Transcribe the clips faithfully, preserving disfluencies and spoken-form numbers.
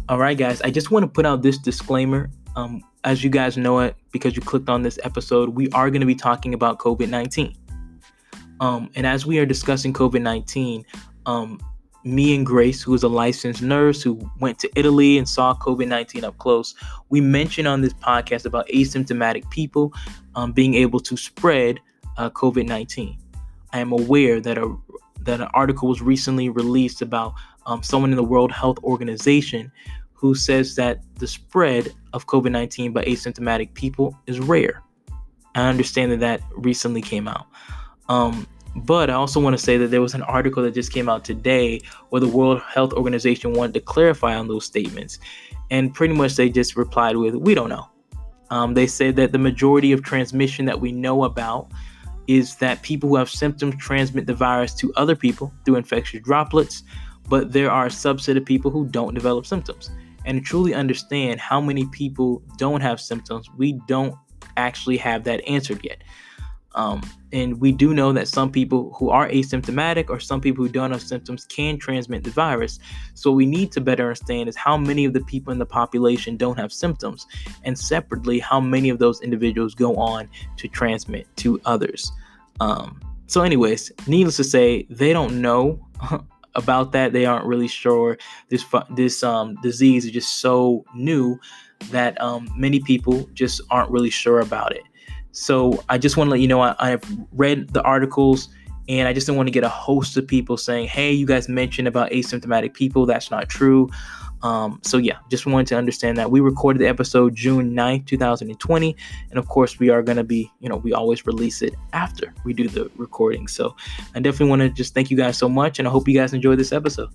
All right, guys, I just want to put out this disclaimer. Um, as you guys know it, because you clicked on this episode, we are going to be talking about COVID nineteen. Um, and as we are discussing COVID nineteen, um, me and Grace, who is a licensed nurse who went to Italy and saw COVID nineteen up close, we mentioned on this podcast about asymptomatic people um, being able to spread uh, COVID nineteen. I am aware that a that an article was recently released about um, someone in the World Health Organization who says that the spread of COVID nineteen by asymptomatic people is rare. I understand that that recently came out. Um, but I also want to say that there was an article that just came out today where the World Health Organization wanted to clarify on those statements. And pretty much they just replied with, we don't know. Um, they said that the majority of transmission that we know about is that people who have symptoms transmit the virus to other people through infectious droplets, but there are a subset of people who don't develop symptoms. And to truly understand how many people don't have symptoms, we don't actually have that answered yet. Um, and we do know that some people who are asymptomatic or some people who don't have symptoms can transmit the virus. So what we need to better understand is how many of the people in the population don't have symptoms, and separately, how many of those individuals go on to transmit to others. Um, so anyways, needless to say, they don't know about that. They aren't really sure. This this um, disease is just so new that um, many people just aren't really sure about it. So I just want to let you know, I, I've read the articles and I just don't want to get a host of people saying, hey, you guys mentioned about asymptomatic people. That's not true. Um, so yeah, just wanted to understand that we recorded the episode June ninth, twenty twenty. And of course we are going to be, you know, we always release it after we do the recording. So I definitely want to just thank you guys so much. And I hope you guys enjoyed this episode.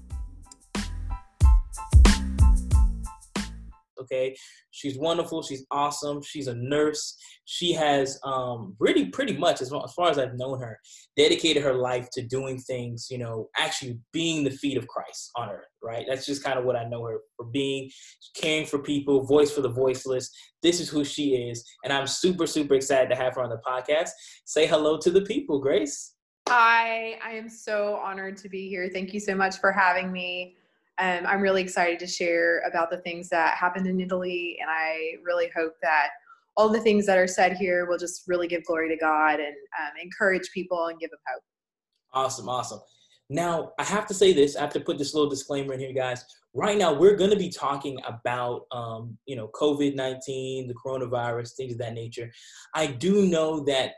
Okay. She's wonderful. She's awesome. She's a nurse. She has um, really pretty much, as far, as far as I've known her, dedicated her life to doing things, you know, actually being the feet of Christ on earth, right? That's just kind of what I know her for being, caring for people, voice for the voiceless. This is who she is. And I'm super, super excited to have her on the podcast. Say hello to the people, Grace. Hi, I am so honored to be here. Thank you so much for having me. Um, I'm really excited to share about the things that happened in Italy, and I really hope that all the things that are said here will just really give glory to God and um, encourage people and give them hope. Awesome, awesome. Now, I have to say this. I have to put this little disclaimer in here, guys. Right now, we're going to be talking about, um, you know, COVID nineteen, the coronavirus, things of that nature. I do know that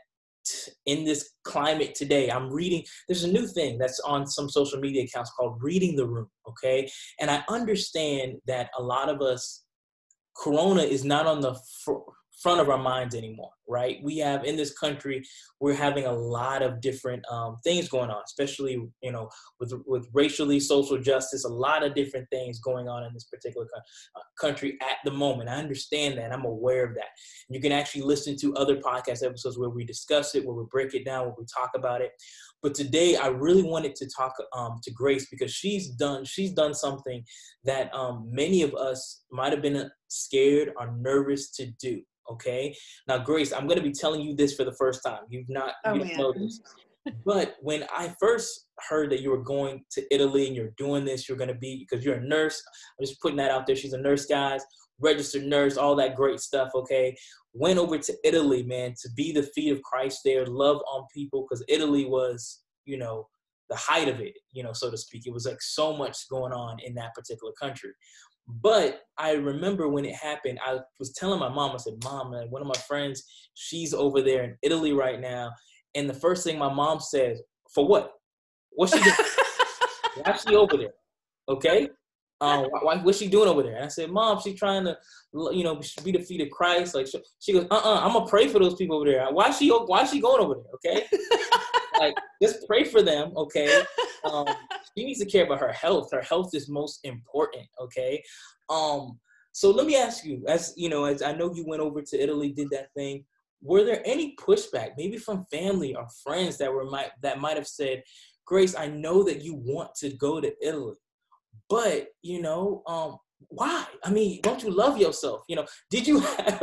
in this climate today, I'm reading, there's a new thing that's on some social media accounts called Reading the Room, okay? And I understand that a lot of us, Corona is not on the fr- front of our minds anymore, right? We have, in this country, we're having a lot of different um, things going on, especially, you know, with with racially, social justice, a lot of different things going on in this particular co- uh, country at the moment. I understand that. I'm aware of that. You can actually listen to other podcast episodes where we discuss it, where we break it down, where we talk about it. But today, I really wanted to talk um, to Grace because she's done she's done something that um, many of us might have been scared or nervous to do. Okay. Now, Grace, I'm going to be telling you this for the first time. You've not, Oh, you don't man. know this. But when I first heard that you were going to Italy and you're doing this, you're going to be, because you're a nurse. I'm just putting that out there. She's a nurse, guys, registered nurse, all that great stuff. Okay. Went over to Italy, man, to be the feet of Christ there, love on people, because Italy was, you know, the height of it, you know, so to speak. It was like so much going on in that particular country. But I remember when it happened, I was telling my mom, I said, Mom, man, one of my friends, she's over there in Italy right now. And the first thing my mom says, for what? What's she doing? Why's she over there? Okay. Um, why, what's she doing over there? And I said, Mom, she's trying to, you know, be the feet of Christ. Like she, she goes, uh-uh, I'm gonna pray for those people over there. Why is she, why is she going over there? Okay. Like, just pray for them, okay? Um, she needs to care about her health. Her health is most important, okay? Um, so let me ask you, as you know, as I know you went over to Italy, did that thing. Were there any pushback, maybe from family or friends that were might that might have said, Grace, I know that you want to go to Italy, but you know, um, why? I mean, don't you love yourself? You know, did you have?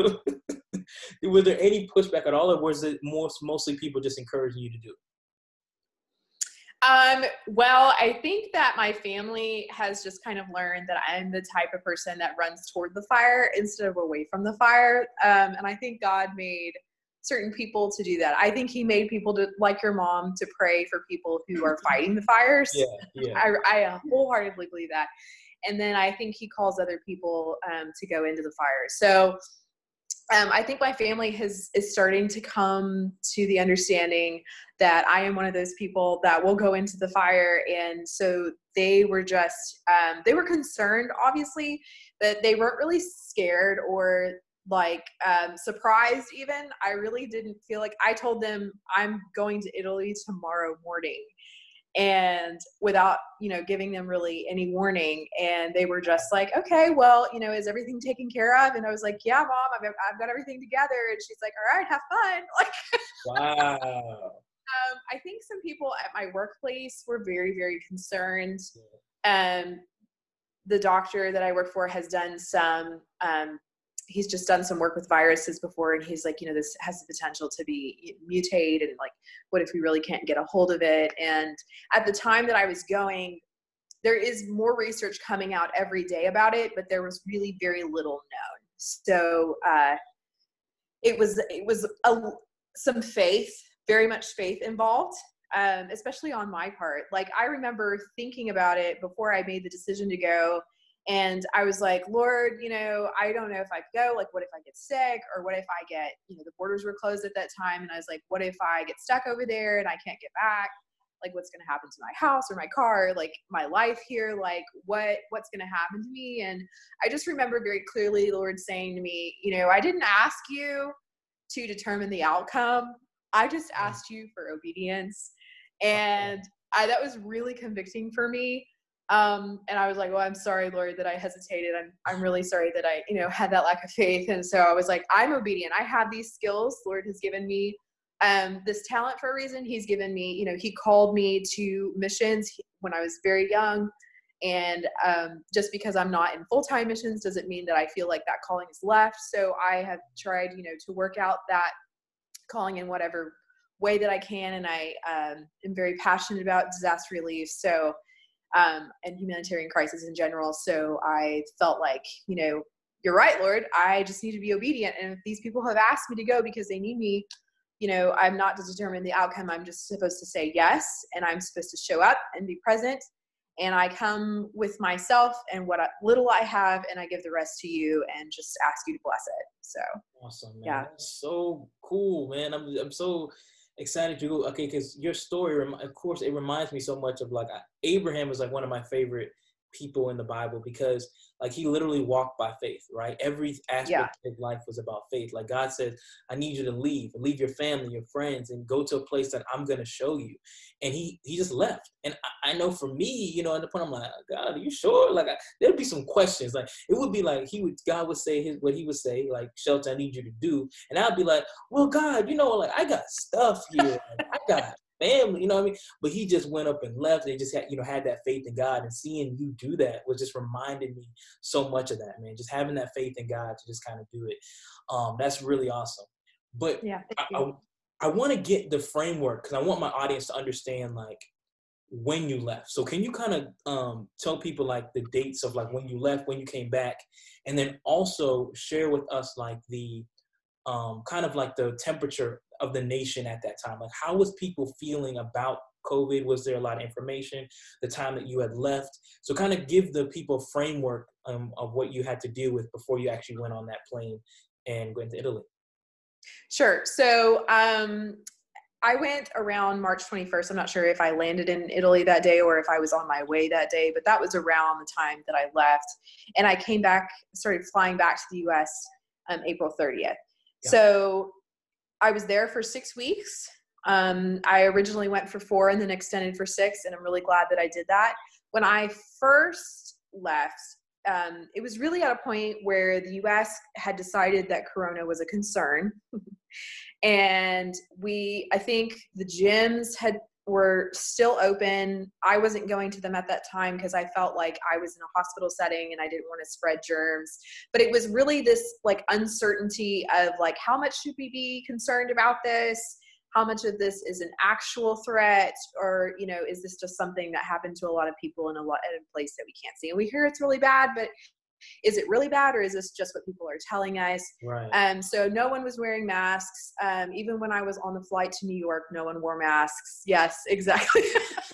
Were there any pushback at all, or was it more mostly people just encouraging you to do it? Um, well, I think that my family has just kind of learned that I'm the type of person that runs toward the fire instead of away from the fire. Um, and I think God made certain people to do that. I think he made people to, like your mom, to pray for people who are fighting the fires. Yeah, yeah. I, I wholeheartedly believe that. And then I think he calls other people um, to go into the fire. So Um, I think my family has is starting to come to the understanding that I am one of those people that will go into the fire, and so they were just um, they were concerned, obviously, but they weren't really scared or like um, surprised. Even I really didn't feel like I told them I'm going to Italy tomorrow morning, and without, you know, giving them really any warning. And they were just like, okay, well, you know, is everything taken care of? And I was like, yeah, mom, I've, I've got everything together. And she's like, all right, have fun. Like, Wow. um, I think some people at my workplace were very, very concerned. Um, the doctor that I work for has done some, um, he's just done some work with viruses before, and he's like, you know, this has the potential to be mutated, and like, what if we really can't get a hold of it? And at the time that I was going, there is more research coming out every day about it, but there was really very little known. So uh, it was it was a, some faith, very much faith involved, um, especially on my part. Like, I remember thinking about it before I made the decision to go. And I was like, Lord, you know, I don't know if I go. Like, what if I get sick? Or what if I get, you know, the borders were closed at that time. And I was like, what if I get stuck over there and I can't get back? Like, what's going to happen to my house or my car? Like, my life here? Like, what, what's going to happen to me? And I just remember very clearly the Lord saying to me, you know, I didn't ask you to determine the outcome. I just asked you for obedience. And I, that was really convicting for me. Um, and I was like, well, I'm sorry, Lord, that I hesitated. I'm, I'm really sorry that I, you know, had that lack of faith. And so I was like, I'm obedient. I have these skills. Lord has given me, um, this talent for a reason. He's given me, you know, he called me to missions when I was very young. And, um, just because I'm not in full-time missions doesn't mean that I feel like that calling is left. So I have tried, you know, to work out that calling in whatever way that I can. And I, um, am very passionate about disaster relief. So, Um, and humanitarian crisis in general. So I felt like, you know, you're right, Lord, I just need to be obedient. And if these people have asked me to go because they need me, you know, I'm not to determine the outcome. I'm just supposed to say yes. And I'm supposed to show up and be present. And I come with myself and what I, little I have, and I give the rest to you and just ask you to bless it. So awesome, man. Yeah. That's so cool, man. I'm, I'm so excited to go. Okay, because your story, of course, it reminds me so much of like Abraham is like one of my favorite people in the Bible, because like he literally walked by faith, right? Every aspect Yeah. of his life was about faith. Like God said, I need you to leave, leave your family, your friends, and go to a place that I'm going to show you. And he he just left. And I, I know for me, you know, at the point I'm like, God, are you sure? Like I, there'd be some questions. Like it would be like he would, God would say his, what he would say, like, Shelton, I need you to do. And I'd be like, well, God, you know, like I got stuff here. Like, I got family, you know what I mean? But he just went up and left, and just had, you know, had that faith in God. And seeing you do that was just reminding me so much of that, man. Just having that faith in God to just kind of do it. Um, that's really awesome. But Yeah, I, I, I want to get the framework, because I want my audience to understand like when you left. So can you kind of um, tell people like the dates of like when you left, when you came back, and then also share with us like the um, kind of like the temperature of the nation at that time? Like how was people feeling about COVID? Was there a lot of information the time that you had left? So kind of give the people a framework um, of what you had to deal with before you actually went on that plane and went to Italy. Sure. So um, I went around March twenty-first. I'm not sure if I landed in Italy that day or if I was on my way that day, but that was around the time that I left. And I came back, started flying back to the U S um, April thirtieth. Yeah. So I was there for six weeks. Um, I originally went for four and then extended for six, and I'm really glad that I did that. When I first left, um, it was really at a point where the U S had decided that Corona was a concern. And we, I think the gyms had were still open. I wasn't going to them at that time because I felt like I was in a hospital setting and I didn't want to spread germs. But it was really this like uncertainty of like, how much should we be concerned about this? how much of this is an actual threat, or, you know, is this just something that happened to a lot of people in a lot in a place that we can't see? And we hear it's really bad, but is it really bad, or is this just what people are telling us? Right. Um, so no one was wearing masks. Um, even when I was on the flight to New York, no one wore masks. Yes, exactly.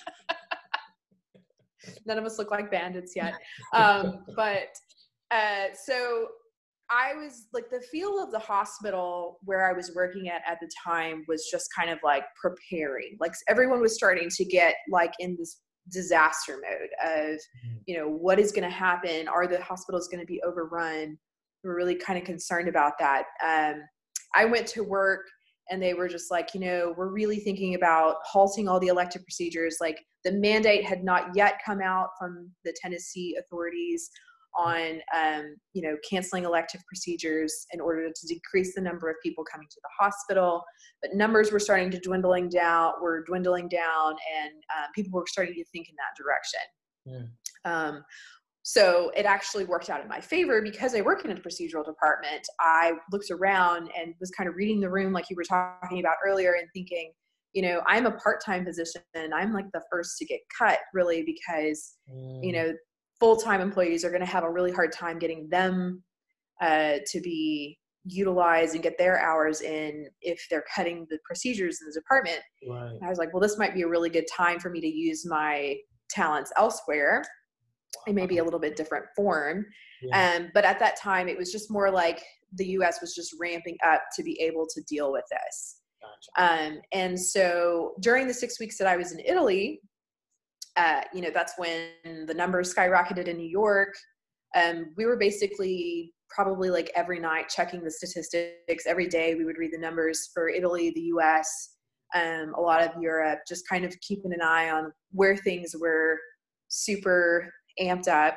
None of us look like bandits yet. Um, but uh, so I was like, the feel of the hospital where I was working at at the time was just kind of like preparing. Like everyone was starting to get like in this disaster mode of, you know, what is going to happen? Are the hospitals going to be overrun? We're really kind of concerned about that. Um, I went to work and they were just like, you know, we're really thinking about halting all the elective procedures. Like the mandate had not yet come out from the Tennessee authorities on, um, you know, canceling elective procedures in order to decrease the number of people coming to the hospital. But numbers were starting to dwindling down, were dwindling down, and uh, people were starting to think in that direction. Yeah. Um, so it actually worked out in my favor because I work in a procedural department. I looked around and was kind of reading the room like you were talking about earlier and thinking, you know, I'm a part-time physician and I'm like the first to get cut really because, mm. you know, full-time employees are going to have a really hard time getting them uh, to be utilized and get their hours in if they're cutting the procedures in the department. Right. And I was like, well, this might be a really good time for me to use my talents elsewhere. It may be a little bit different form. Yeah. Um, but at that time, it was just more like the U S was just ramping up to be able to deal with this. Gotcha. Um, and so during the six weeks that I was in Italy, Uh, you know, that's when the numbers skyrocketed in New York. Um, we were basically probably like every night checking the statistics. Every day we would read the numbers for Italy, the U S, um, a lot of Europe, just kind of keeping an eye on where things were super amped up.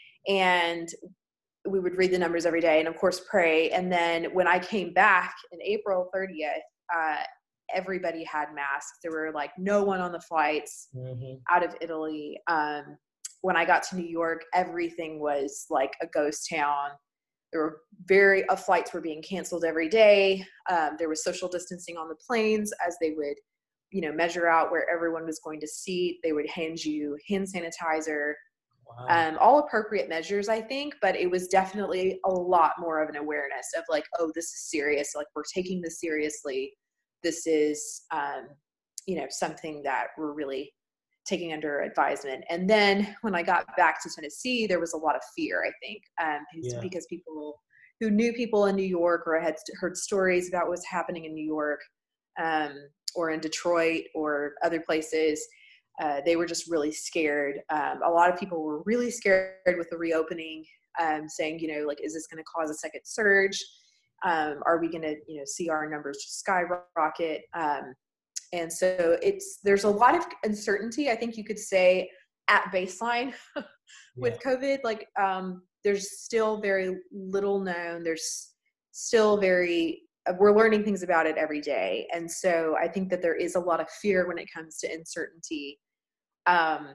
And we would read the numbers every day and of course pray. And then when I came back in April thirtieth, uh, everybody had masks. There were like no one on the flights mm-hmm. out of Italy. Um, when I got to New York, everything was like a ghost town. There were very, uh, flights were being canceled every day. Um, there was social distancing on the planes as they would, you know, measure out where everyone was going to seat. They would hand you hand sanitizer, wow. um, all appropriate measures, I think, but it was definitely a lot more of an awareness of like, oh, this is serious. Like we're taking this seriously. This is, um, you know, something that we're really taking under advisement. And then when I got back to Tennessee, there was a lot of fear, I think, um, yeah. because people who knew people in New York or had heard stories about what's happening in New York um, or in Detroit or other places, uh, they were just really scared. Um, a lot of people were really scared with the reopening, um, saying, you know, like, is this going to cause a second surge? Um, are we going to, you know, see our numbers just skyrocket? Um, and so it's, there's a lot of uncertainty, I think you could say, at baseline with yeah. COVID. Like, um, there's still very little known. There's still very, we're learning things about it every day. And so I think that there is a lot of fear when it comes to uncertainty. Um,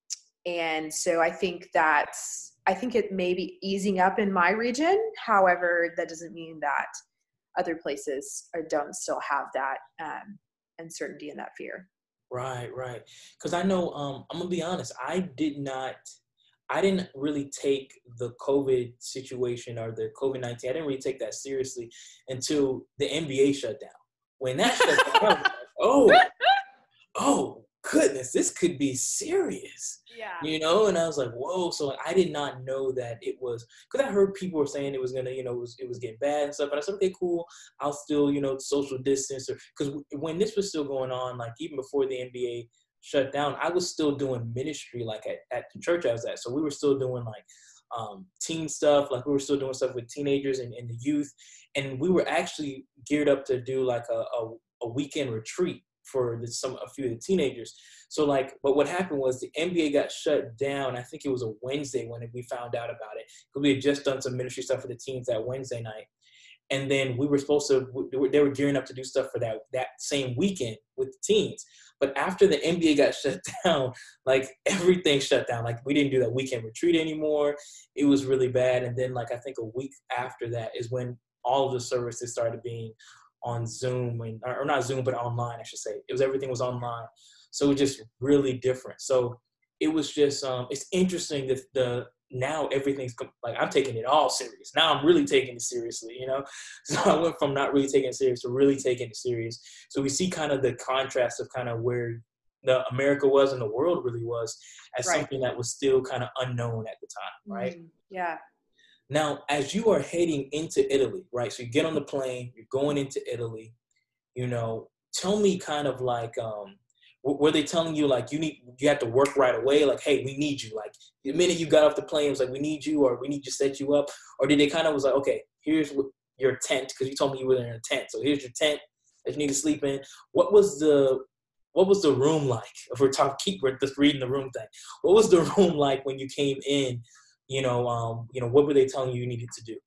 and so I think that's, I think it may be easing up in my region. However, that doesn't mean that other places are, don't still have that um, uncertainty and that fear. Right, right. Because I know, um, I'm going to be honest, I did not, I didn't really take the COVID situation or the COVID nineteen, I didn't really take that seriously until the N B A shut down. When that shut down, I was like, oh, oh, goodness, this could be serious. Yeah. You know, and I was like, whoa. So like, I did not know that it was, because I heard people were saying it was going to, you know, it was, it was getting bad and stuff. But I said, okay, cool. I'll still, you know, social distance. Because when this was still going on, like even before the N B A shut down, I was still doing ministry like at, at the church I was at. So we were still doing like um, teen stuff. Like we were still doing stuff with teenagers and, and the youth. And we were actually geared up to do like a, a, a weekend retreat for the, some a few of the teenagers. So like, but what happened was the N B A got shut down. I think it was a Wednesday when we found out about it, because we had just done some ministry stuff for the teens that Wednesday night. And then we were supposed to, they were gearing up to do stuff for that, that same weekend with the teens. But after the N B A got shut down, like everything shut down. Like we didn't do that weekend retreat anymore. It was really bad. And then like, I think a week after that is when all of the services started being on Zoom, and or not Zoom, but online, I should say. It was everything was online, so it was just really different. So it was just um, it's interesting that the now everything's like I'm taking it all serious. Now I'm really taking it seriously, you know. So I went from not really taking it serious to really taking it serious. So we see kind of the contrast of kind of where the America was and the world really was as Right. something that was still kind of unknown at the time, right? Mm, yeah. Now, as you are heading into Italy, right? So you get on the plane, you're going into Italy, you know, tell me kind of like, um, w- were they telling you like you need, you have to work right away? Like, hey, we need you. Like the minute you got off the plane, it was like, we need you, or we need to set you up. Or did they kind of was like, okay, here's what, your tent, because you told me you were in a tent. So here's your tent that you need to sleep in. What was the, what was the room like? If we're talking, keep we're just reading the room thing. What was the room like when you came in? You know, um, you know, what were they telling you you needed to do?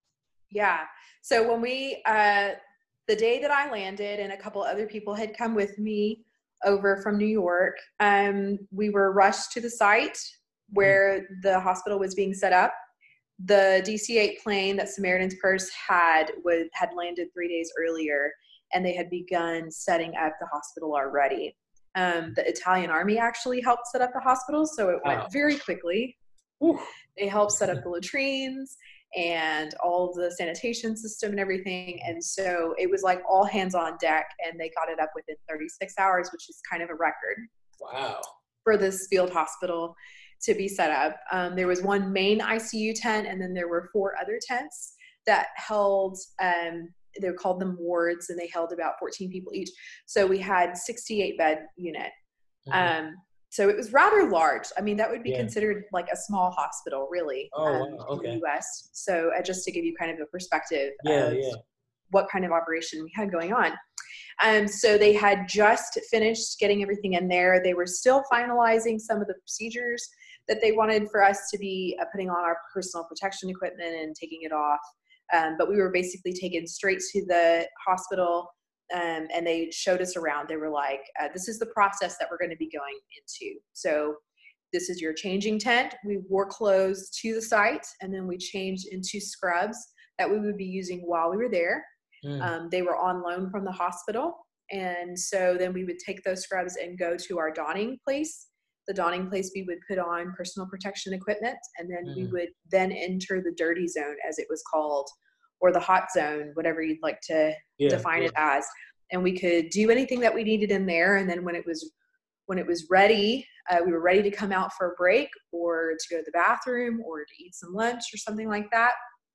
Yeah. So when we, uh, the day that I landed and a couple other people had come with me over from New York, um, we were rushed to the site where the hospital was being set up. The D C eight plane that Samaritan's Purse had was, had landed three days earlier, and they had begun setting up the hospital already. Um, the Italian army actually helped set up the hospital, so it went Wow. very quickly. Whew. They helped set up the latrines and all of the sanitation system and everything. And so it was like all hands on deck, and they got it up within thirty-six hours, which is kind of a record Wow. for this field hospital to be set up. Um, there was one main I C U tent, and then there were four other tents that held, um, they called them wards, and they held about fourteen people each. So we had sixty-eight bed unit. Mm-hmm. Um, so it was rather large. I mean, that would be Yeah. considered like a small hospital, really, Oh, um, wow. in Okay. the U S. So uh, just to give you kind of a perspective Yeah, of yeah. what kind of operation we had going on. Um, so they had just finished getting everything in there. They were still finalizing some of the procedures that they wanted for us to be uh, putting on our personal protection equipment and taking it off. Um, but we were basically taken straight to the hospital, um, and they showed us around. They were like, uh, this is the process that we're going to be going into. So this is your changing tent. We wore clothes to the site, and then we changed into scrubs that we would be using while we were there. Mm. Um, they were on loan from the hospital. And so then we would take those scrubs and go to our donning place. The donning place, we would put on personal protection equipment, and then Mm. we would then enter the dirty zone, as it was called, or the hot zone, whatever you'd like to Yeah, define yeah. it as. And we could do anything that we needed in there. And then when it was when it was ready, uh, we were ready to come out for a break or to go to the bathroom or to eat some lunch or something like that,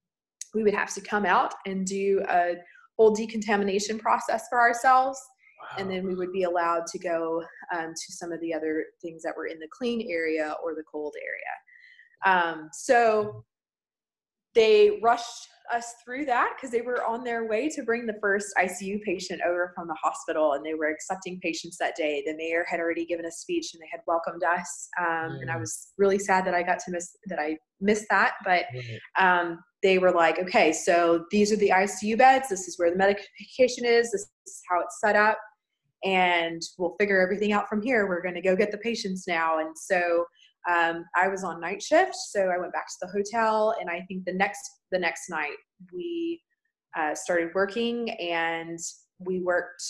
we would have to come out and do a whole decontamination process for ourselves. Wow. And then we would be allowed to go um, to some of the other things that were in the clean area or the cold area. Um, so they rushed us through that because they were on their way to bring the first I C U patient over from the hospital, and they were accepting patients that day. The mayor had already given a speech, and they had welcomed us. Um, Mm. And I was really sad that I got to miss that. I missed that, but Right. um, they were like, okay, so these are the I C U beds. This is where the medication is. This is how it's set up. And we'll figure everything out from here. We're going to go get the patients now. And so um, I was on night shift. So I went back to the hotel. And I think the next, the next night we uh, started working, and we worked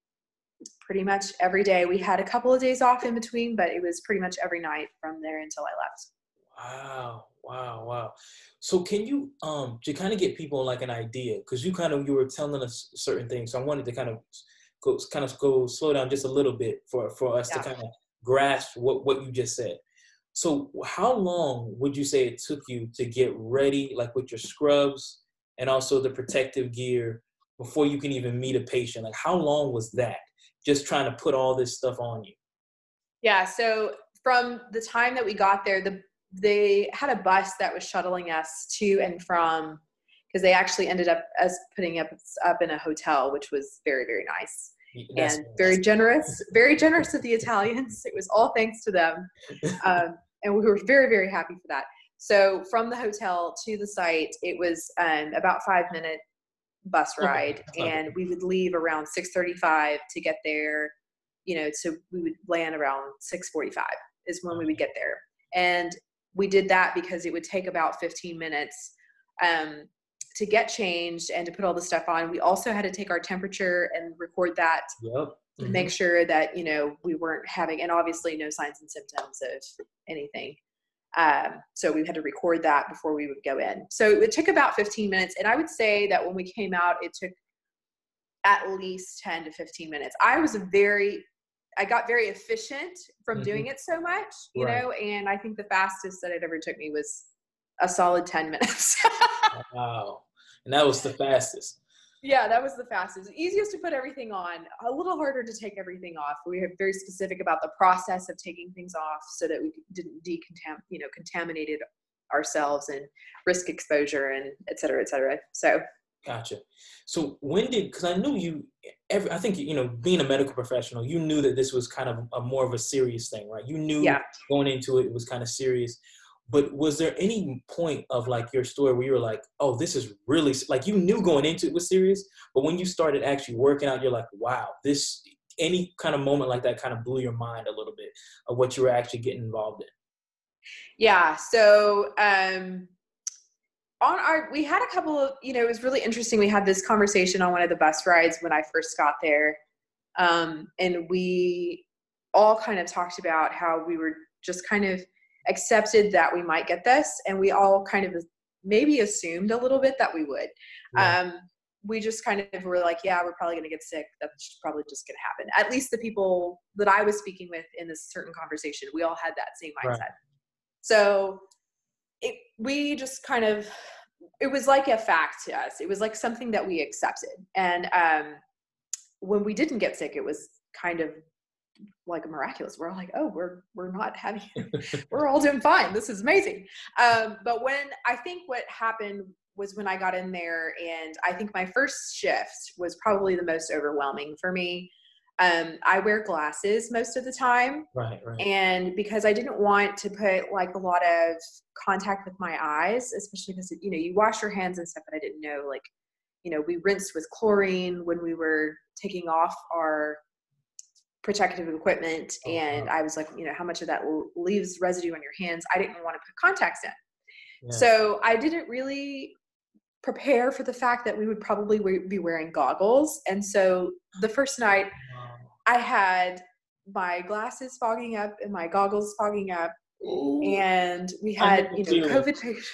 pretty much every day. We had a couple of days off in between, but it was pretty much every night from there until I left. Wow, wow, wow. So can you um to kind of get people like an idea, because you kind of you were telling us certain things, so I wanted to kind of go kind of go slow down just a little bit for for us Yeah. to kind of grasp what what you just said. So how long would you say it took you to get ready, like with your scrubs and also the protective gear, before you can even meet a patient? Like how long was that? Just trying to put all this stuff on you. Yeah. So from the time that we got there, the they had a bus that was shuttling us to and from, because they actually ended up us putting up up in a hotel, which was very, very nice. That's And very generous, very generous of the Italians. It was all thanks to them. Um, and we were very, very happy for that. So from the hotel to the site, it was um, about five minute bus ride. Okay. And we would leave around six thirty-five to get there, you know, so we would land around six forty-five is when we would get there. And we did that because it would take about fifteen minutes um, to get changed and to put all the stuff on, we also had to take our temperature and record that. Yep. To Mhm. make sure that, you know, we weren't having, and obviously no signs and symptoms of anything. Um, so we had to record that before we would go in. So it took about fifteen minutes. And I would say that when we came out, it took at least ten to fifteen minutes. I was a very, I got very efficient from Mhm. doing it so much, you Right. know, and I think the fastest that it ever took me was a solid ten minutes. Wow. And that was the fastest. Yeah, that was the fastest. Easiest to put everything on, a little harder to take everything off. We were very specific about the process of taking things off so that we didn't decontam, you know, contaminated ourselves and risk exposure and et cetera, et cetera. So. Gotcha. So when did, because I knew you, every, I think, you know, being a medical professional, you knew that this was kind of a more of a serious thing, right? You knew Yeah. going into it, it was kind of serious. But was there any point of like your story where you were like, oh, this is really, like you knew going into it was serious, but when you started actually working out, you're like, wow, this, any kind of moment like that kind of blew your mind a little bit of what you were actually getting involved in? Yeah. So, um, on our, we had a couple of, you know, it was really interesting. We had this conversation on one of the bus rides when I first got there. Um, and we all kind of talked about how we were just kind of accepted that we might get this. And we all kind of maybe assumed a little bit that we would. Yeah. Um, we just kind of were like, yeah, we're probably going to get sick. That's probably just going to happen. At least the people that I was speaking with in this certain conversation, we all had that same mindset. Right. So it, we just kind of, it was like a fact to us. It was like something that we accepted. And um, when we didn't get sick, it was kind of like miraculous. We're all like, oh, we're, we're not having, we're all doing fine. This is amazing. Um, but when, I think what happened was when I got in there, and I think my first shift was probably the most overwhelming for me. Um, I wear glasses most of the time. Right, right. And because I didn't want to put like a lot of contact with my eyes, especially because, you know, you wash your hands and stuff, but I didn't know, like, you know, we rinsed with chlorine when we were taking off our protective equipment. Oh, and wow. I was like, you know, how much of that leaves residue on your hands? I didn't want to put contacts in. Yeah. So I didn't really prepare for the fact that we would probably be wearing goggles. And so the first night Wow. I had my glasses fogging up and my goggles fogging up. Ooh. And we I had, know you the know, feeling. COVID patients.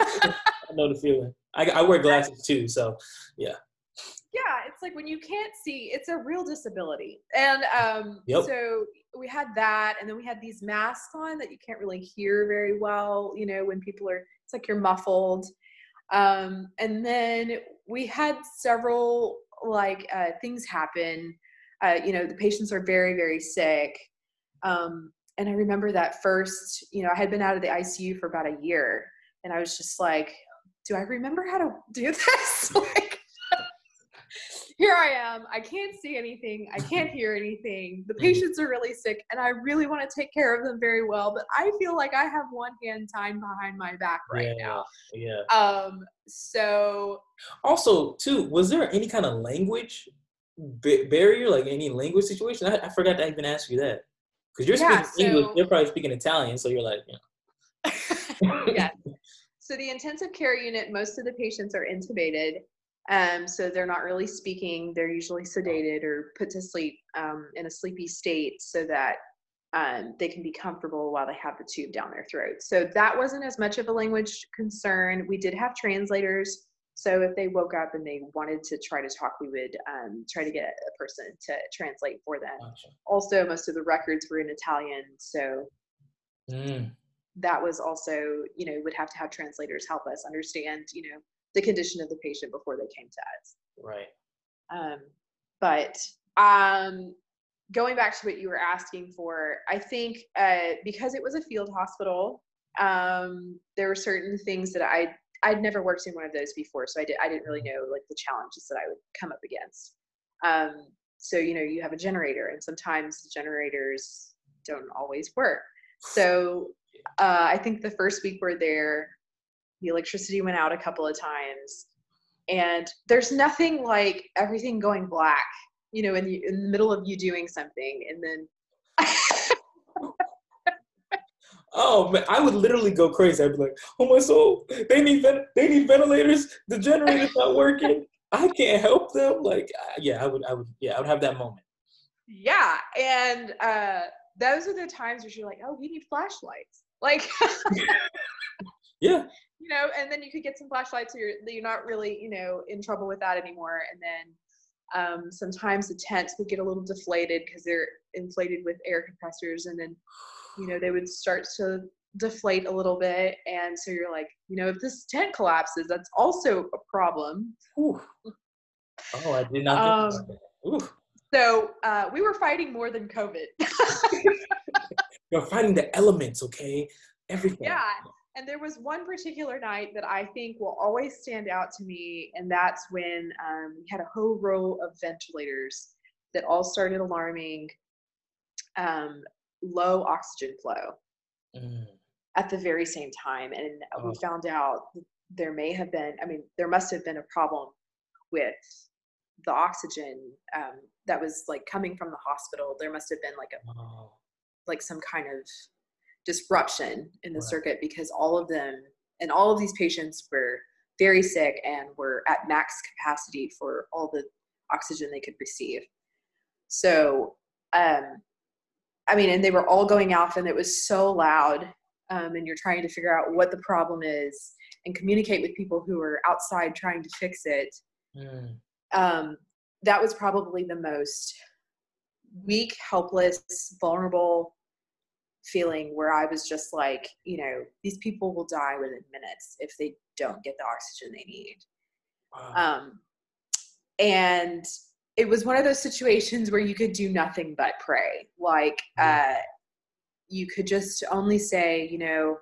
I know the feeling. I, I wear glasses too, so yeah. Yeah, it's like when you can't see, it's a real disability. And um, Yep. so we had that, and then we had these masks on that you can't really hear very well, you know, when people are, it's like you're muffled. Um, and then we had several like uh, things happen. Uh, you know, the patients are very, very sick. Um, and I remember that first, you know, I had been out of the I C U for about a year, and I was just like, do I remember how to do this? Like, here I am. I can't see anything. I can't hear anything. The patients are really sick, and I really want to take care of them very well, but I feel like I have one hand tied behind my back right yeah, now. Yeah. Um, so also, too, was there any kind of language ba- barrier, like any language situation? I, I forgot to even ask you that. Because you're yeah, speaking so, English, they're probably speaking Italian, so you're like, you know. yeah. So the intensive care unit, most of the patients are intubated. Um, so they're not really speaking. They're usually sedated or put to sleep um, in a sleepy state so that um, they can be comfortable while they have the tube down their throat. So that wasn't as much of a language concern. We did have translators. So if they woke up and they wanted to try to talk, we would um, try to get a person to translate for them. Gotcha. Also, most of the records were in Italian. So Mm. that was also, you know, would have to have translators help us understand, you know, the condition of the patient before they came to us. Right. Um, but um, going back to what you were asking for, I think uh, because it was a field hospital, um, there were certain things that I I'd never worked in one of those before, so I did I didn't really know like the challenges that I would come up against. Um, so you know, you have a generator, and sometimes the generators don't always work. So uh, I think the first week we're there, the electricity went out a couple of times, and there's nothing like everything going black, you know, in the, in the middle of you doing something, and then Oh man, I would literally go crazy. I'd be like, "Oh my soul, they need ven- they need ventilators. The generator's not working. I can't help them." Like, yeah, I would, I would, yeah, I would have that moment. Yeah, and uh, those are the times where you're like, "Oh, we need flashlights." Like, yeah, you know, and then you could get some flashlights, so you're you're not really, you know, in trouble with that anymore. And then um, sometimes the tents would get a little deflated because they're inflated with air compressors, and then you know they would start to deflate a little bit, and so you're like, you know, if this tent collapses, that's also a problem. Whew. Oh, I did not think Um, about that. Ooh. so uh, we were fighting more than COVID. You're fighting the elements, okay? Everything. Yeah. And there was one particular night that I think will always stand out to me, and that's when um, we had a whole row of ventilators that all started alarming um, low oxygen flow Mm. at the very same time. And Oh. we found out there may have been, I mean, there must have been a problem with the oxygen um, that was like coming from the hospital. There must have been like a, Oh. like some kind of disruption in the Right. circuit, because all of them and all of these patients were very sick and were at max capacity for all the oxygen they could receive. So, um, I mean, and they were all going off, and it was so loud, um, and you're trying to figure out what the problem is and communicate with people who are outside trying to fix it. Mm. Um, that was probably the most weak, helpless, vulnerable feeling, where I was just like, you know, these people will die within minutes if they don't get the oxygen they need. Wow. Um, and it was one of those situations where you could do nothing but pray. Like, uh, you could just only say, you know,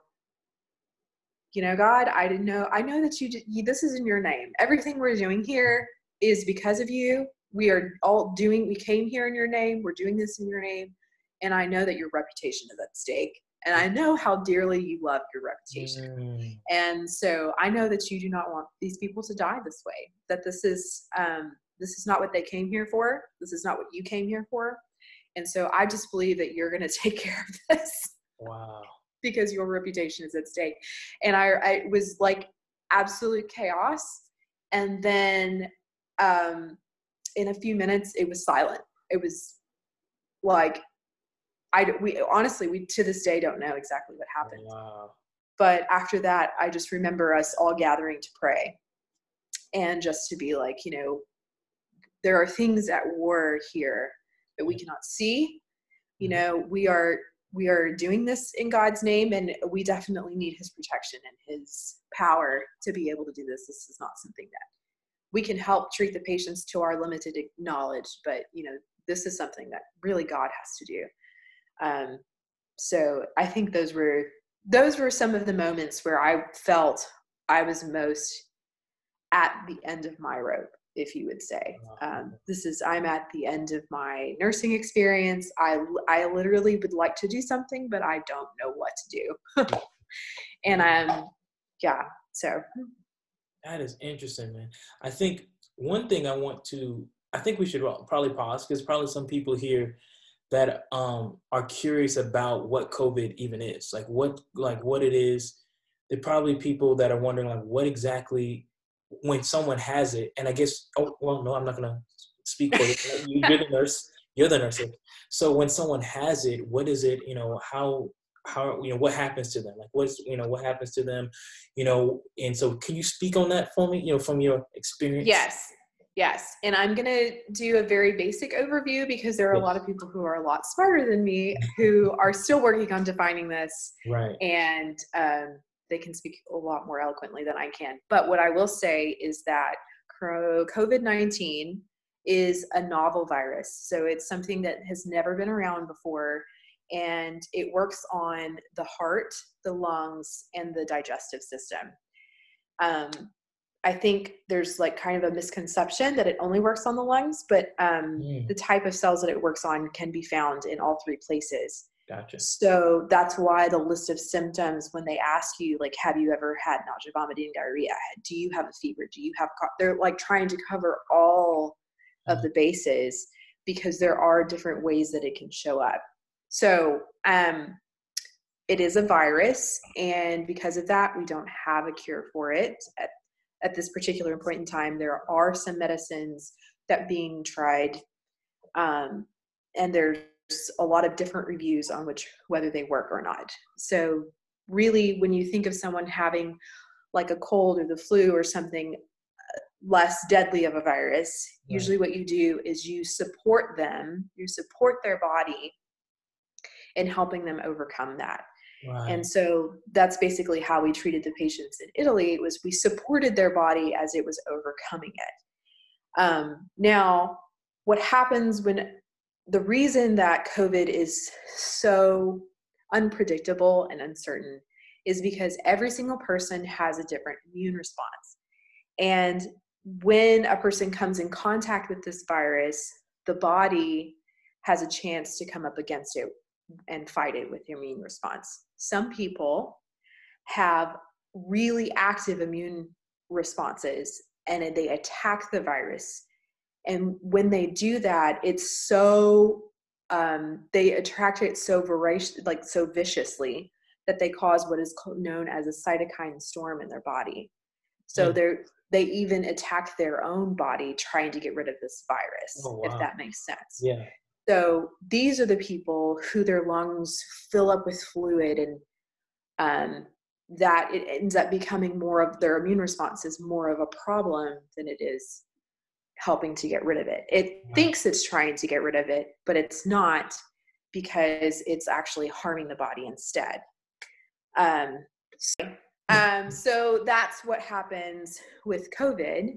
you know, God, I didn't know, I know that you, did, you, this is in your name. Everything we're doing here is because of you. We are all doing, we came here in your name. We're doing this in your name. And I know that your reputation is at stake. And I know how dearly you love your reputation. Mm. And so I know that you do not want these people to die this way, that this is, um, this is not what they came here for. This is not what you came here for. And so I just believe that you're going to take care of this. Wow. Because your reputation is at stake. And I, I it was like absolute chaos. And then um, in a few minutes, it was silent. It was like, I, we honestly, we to this day don't know exactly what happened. Wow. But after that, I just remember us all gathering to pray, and just to be like, you know, there are things at war here that we cannot see. You know, we are we are doing this in God's name, and we definitely need his protection and his power to be able to do this. This is not something that we can help treat the patients to our limited knowledge, but you know, this is something that really God has to do. Um, so I think those were those were some of the moments where I felt I was most at the end of my rope, if you would say. Um, this is, I'm at the end of my nursing experience. I, I literally would like to do something, but I don't know what to do. And um, yeah, so. That is interesting, man. I think one thing I want to, I think we should probably pause, because probably some people here that um, are curious about what COVID even is, like what, like what it is. There are probably people that are wondering like what exactly, when someone has it, and I guess, oh, well, no, I'm not going to speak for you. You're the nurse. You're the nurse. So when someone has it, what is it, you know, how, how, you know, what happens to them? Like what's, you know, what happens to them, you know, and so can you speak on that for me, you know, from your experience? Yes. Yes. And I'm going to do a very basic overview, because there are Yes. a lot of people who are a lot smarter than me who are still working on defining this. Right. And um, they can speak a lot more eloquently than I can. But what I will say is that COVID nineteen is a novel virus. So it's something that has never been around before. And it works on the heart, the lungs, and the digestive system. Um, I think there's like kind of a misconception that it only works on the lungs, but um, Mm. the type of cells that it works on can be found in all three places. Gotcha. So that's why the list of symptoms, when they ask you, like, have you ever had nausea, vomiting, diarrhea? Do you have a fever? Do you have, co-? They're like trying to cover all of the bases, because there are different ways that it can show up. So um, it is a virus, and because of that, we don't have a cure for it at, at this particular point in time. There are some medicines that are being tried, um, and there's a lot of different reviews on which whether they work or not. So really, when you think of someone having like a cold or the flu or something less deadly of a virus, right, usually what you do is you support them, you support their body in helping them overcome that. Right. And so that's basically how we treated the patients in Italy. It was we supported their body as it was overcoming it. Um, now, what happens when the reason that COVID is so unpredictable and uncertain is because every single person has a different immune response. And when a person comes in contact with this virus, the body has a chance to come up against it and fight it with your immune response. Some people have really active immune responses and they attack the virus. And when they do that, it's so, um, they attract it so voracious, like so viciously, that they cause what is known as a cytokine storm in their body. So mm. they're, they even attack their own body trying to get rid of this virus, oh, wow. if that makes sense. Yeah. So these are the people who their lungs fill up with fluid, and um, that it ends up becoming more of their immune response is more of a problem than it is helping to get rid of it. It wow. thinks it's trying to get rid of it, but it's not, because it's actually harming the body instead. Um, so, um, so that's what happens with COVID.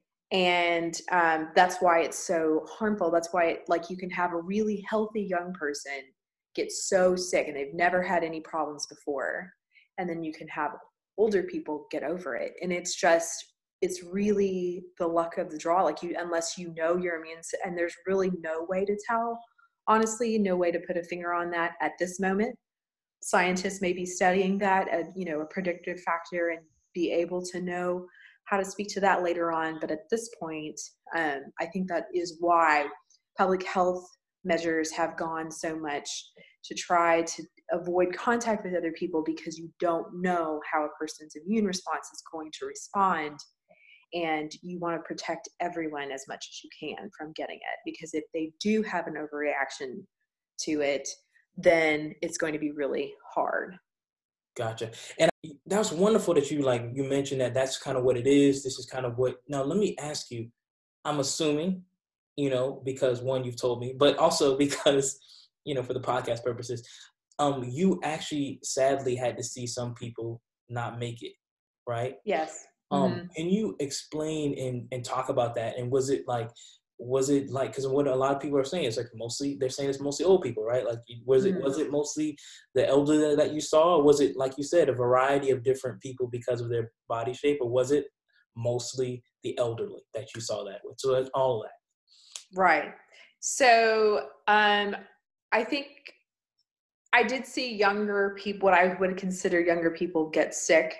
And um, that's why it's so harmful. That's why it, like you can have a really healthy young person get so sick and they've never had any problems before. And then you can have older people get over it. And it's just, it's really the luck of the draw. Like you, unless you know your immune, and there's really no way to tell, honestly, no way to put a finger on that at this moment. Scientists may be studying that, as, you know, a predictive factor, and be able to know how to speak to that later on. But at this point, um, I think that is why public health measures have gone so much to try to avoid contact with other people, because you don't know how a person's immune response is going to respond. And you want to protect everyone as much as you can from getting it, because if they do have an overreaction to it, then it's going to be really hard. Gotcha. And that was wonderful that you like, you mentioned that that's kind of what it is. This is kind of what, now let me ask you, I'm assuming, you know, because one, you've told me, but also because, you know, for the podcast purposes, um, you actually sadly had to see some people not make it, right? Yes. Um, mm-hmm. Can you explain and, and talk about that? And was it like, was it like, because what a lot of people are saying is like mostly, they're saying it's mostly old people, right? Like, was it, mm-hmm. was it mostly the elderly that you saw? Or was it, like you said, a variety of different people because of their body shape? Or was it mostly the elderly that you saw that with? So it's all of that. Right. So um, I think I did see younger people, what I would consider younger people, get sick,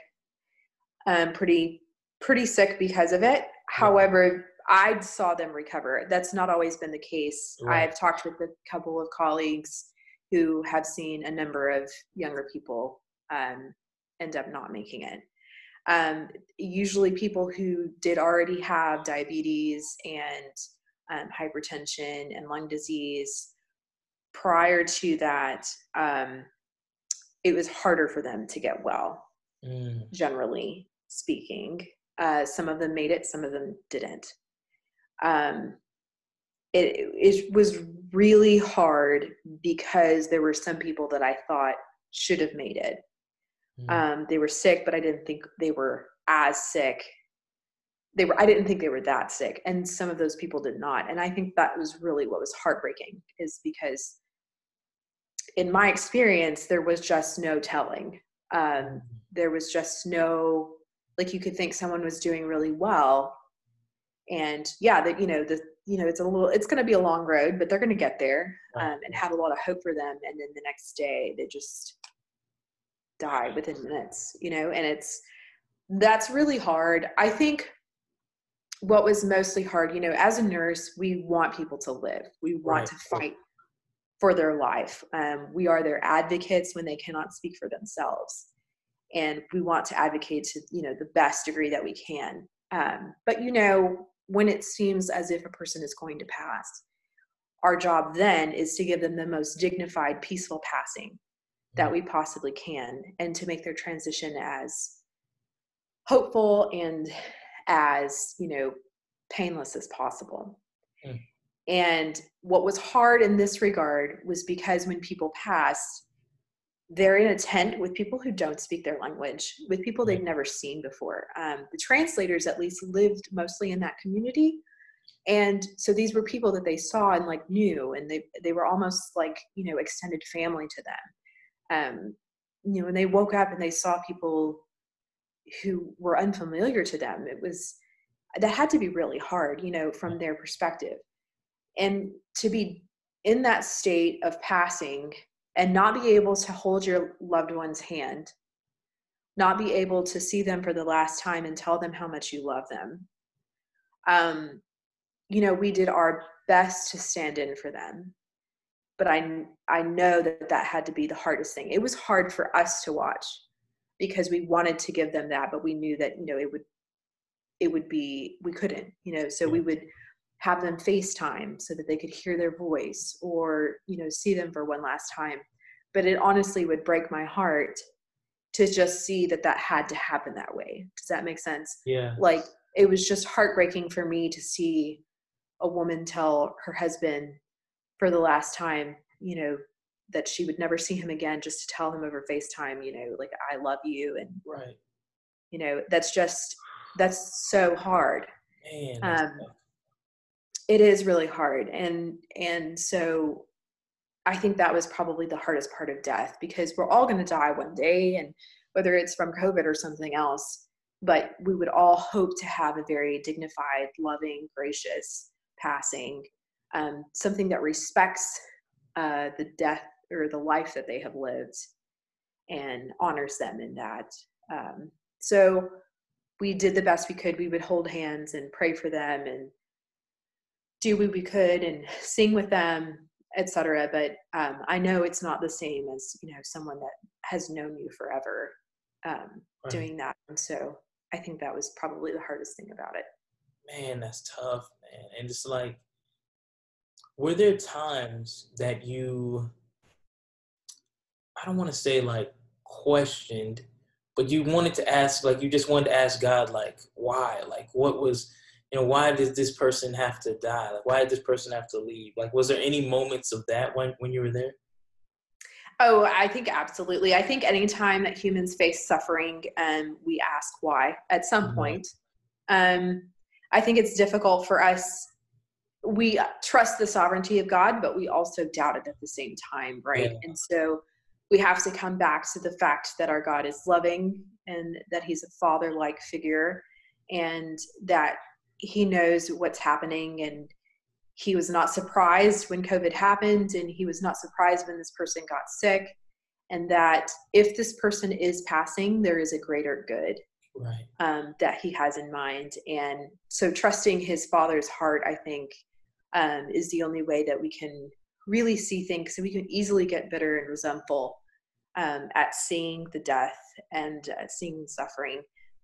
um, pretty, pretty sick because of it. Yeah. However, I saw them recover. That's not always been the case. Right. I've talked with a couple of colleagues who have seen a number of younger people um, end up not making it. Um, usually people who did already have diabetes and um, hypertension and lung disease, prior to that, um, it was harder for them to get well, mm. generally speaking. Uh, some of them made it, some of them didn't. Um, it, it was really hard because there were some people that I thought should have made it. Mm. Um, they were sick, but I didn't think they were as sick. They were, I didn't think they were that sick. And some of those people did not. And I think that was really what was heartbreaking, is because in my experience, there was just no telling. Um, there was just no, like you could think someone was doing really well. And yeah, that, you know, the, you know, it's a little, it's going to be a long road, but they're going to get there, um, and have a lot of hope for them. And then the next day they just die within minutes, you know, and it's, that's really hard. I think what was mostly hard, you know, as a nurse, we want people to live. We want right. to fight for their life. Um, we are their advocates when they cannot speak for themselves. And we want to advocate to, you know, the best degree that we can. Um, but, you know, when it seems as if a person is going to pass, our job then is to give them the most dignified, peaceful passing that we possibly can, and to make their transition as hopeful and as, you know, painless as possible. Mm. And what was hard in this regard was because when people pass, they're in a tent with people who don't speak their language, with people they've never seen before. Um, the translators at least lived mostly in that community. And so these were people that they saw and like knew, and they, they were almost like, you know, extended family to them. Um, you know, when they woke up and they saw people who were unfamiliar to them, it was, that had to be really hard, you know, from their perspective. And to be in that state of passing and not be able to hold your loved one's hand, not be able to see them for the last time and tell them how much you love them. Um, you know, we did our best to stand in for them, but I, I know that that had to be the hardest thing. It was hard for us to watch because we wanted to give them that, but we knew that, you know, it would, it would be, we couldn't, you know, so we would have them FaceTime so that they could hear their voice, or, you know, see them for one last time. But it honestly would break my heart to just see that that had to happen that way. Does that make sense? Yeah. Like, it was just heartbreaking for me to see a woman tell her husband for the last time, you know, that she would never see him again, just to tell him over FaceTime, you know, like, I love you. And, right. you know, that's just, that's so hard. Man, um, it is really hard. And, and so I think that was probably the hardest part of death, because we're all going to die one day, and whether it's from COVID or something else, but we would all hope to have a very dignified, loving, gracious passing, um, something that respects uh, the death or the life that they have lived and honors them in that. Um, so we did the best we could. We would hold hands and pray for them and do what we could and sing with them, et cetera. But um, I know it's not the same as, you know, someone that has known you forever um, right. doing that. And so I think that was probably the hardest thing about it. Man, that's tough, man. And it's like, were there times that you, I don't want to say like questioned, but you wanted to ask, like you just wanted to ask God, like, why? Like, what was, you know, why did this person have to die? Like, why did this person have to leave? Like, was there any moments of that when, when you were there? Oh, I think absolutely. I think anytime that humans face suffering, um, we ask why at some mm-hmm. point. Um, I think it's difficult for us. We trust the sovereignty of God, but we also doubt it at the same time, right? Yeah. And so we have to come back to the fact that our God is loving and that he's a father-like figure, and that he knows what's happening, and he was not surprised when COVID happened, and he was not surprised when this person got sick, and that if this person is passing, there is a greater good right. um, that he has in mind. And so trusting his father's heart, I think, um, is the only way that we can really see things. So we can easily get bitter and resentful um, at seeing the death and uh, seeing the suffering.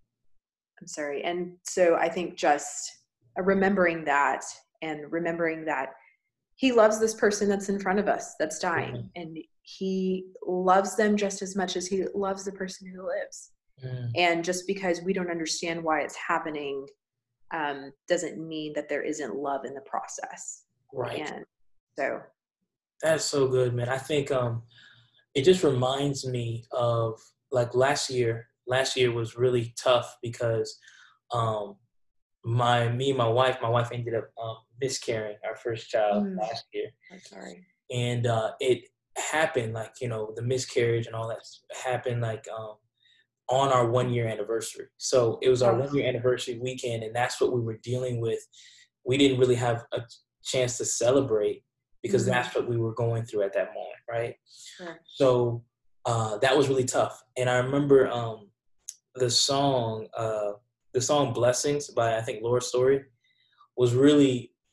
I'm sorry. And so I think just remembering that, and remembering that he loves this person that's in front of us that's dying, mm-hmm. and he loves them just as much as he loves the person who lives. Mm. And just because we don't understand why it's happening um, doesn't mean that there isn't love in the process. Right. And so that's so good, man. I think um, it just reminds me of like last year. Last year was really tough because um, my me and my wife, my wife ended up um, miscarrying our first child mm. last year. I'm sorry. And uh, it happened like, you know, the miscarriage and all that happened like um, on our one year anniversary. So it was our oh. one year anniversary weekend, and that's what we were dealing with. We didn't really have a chance to celebrate because mm-hmm. that's what we were going through at that moment, right? Sure. So uh, that was really tough. And I remember um, the song, uh, the song "Blessings" by I think Laura Story was really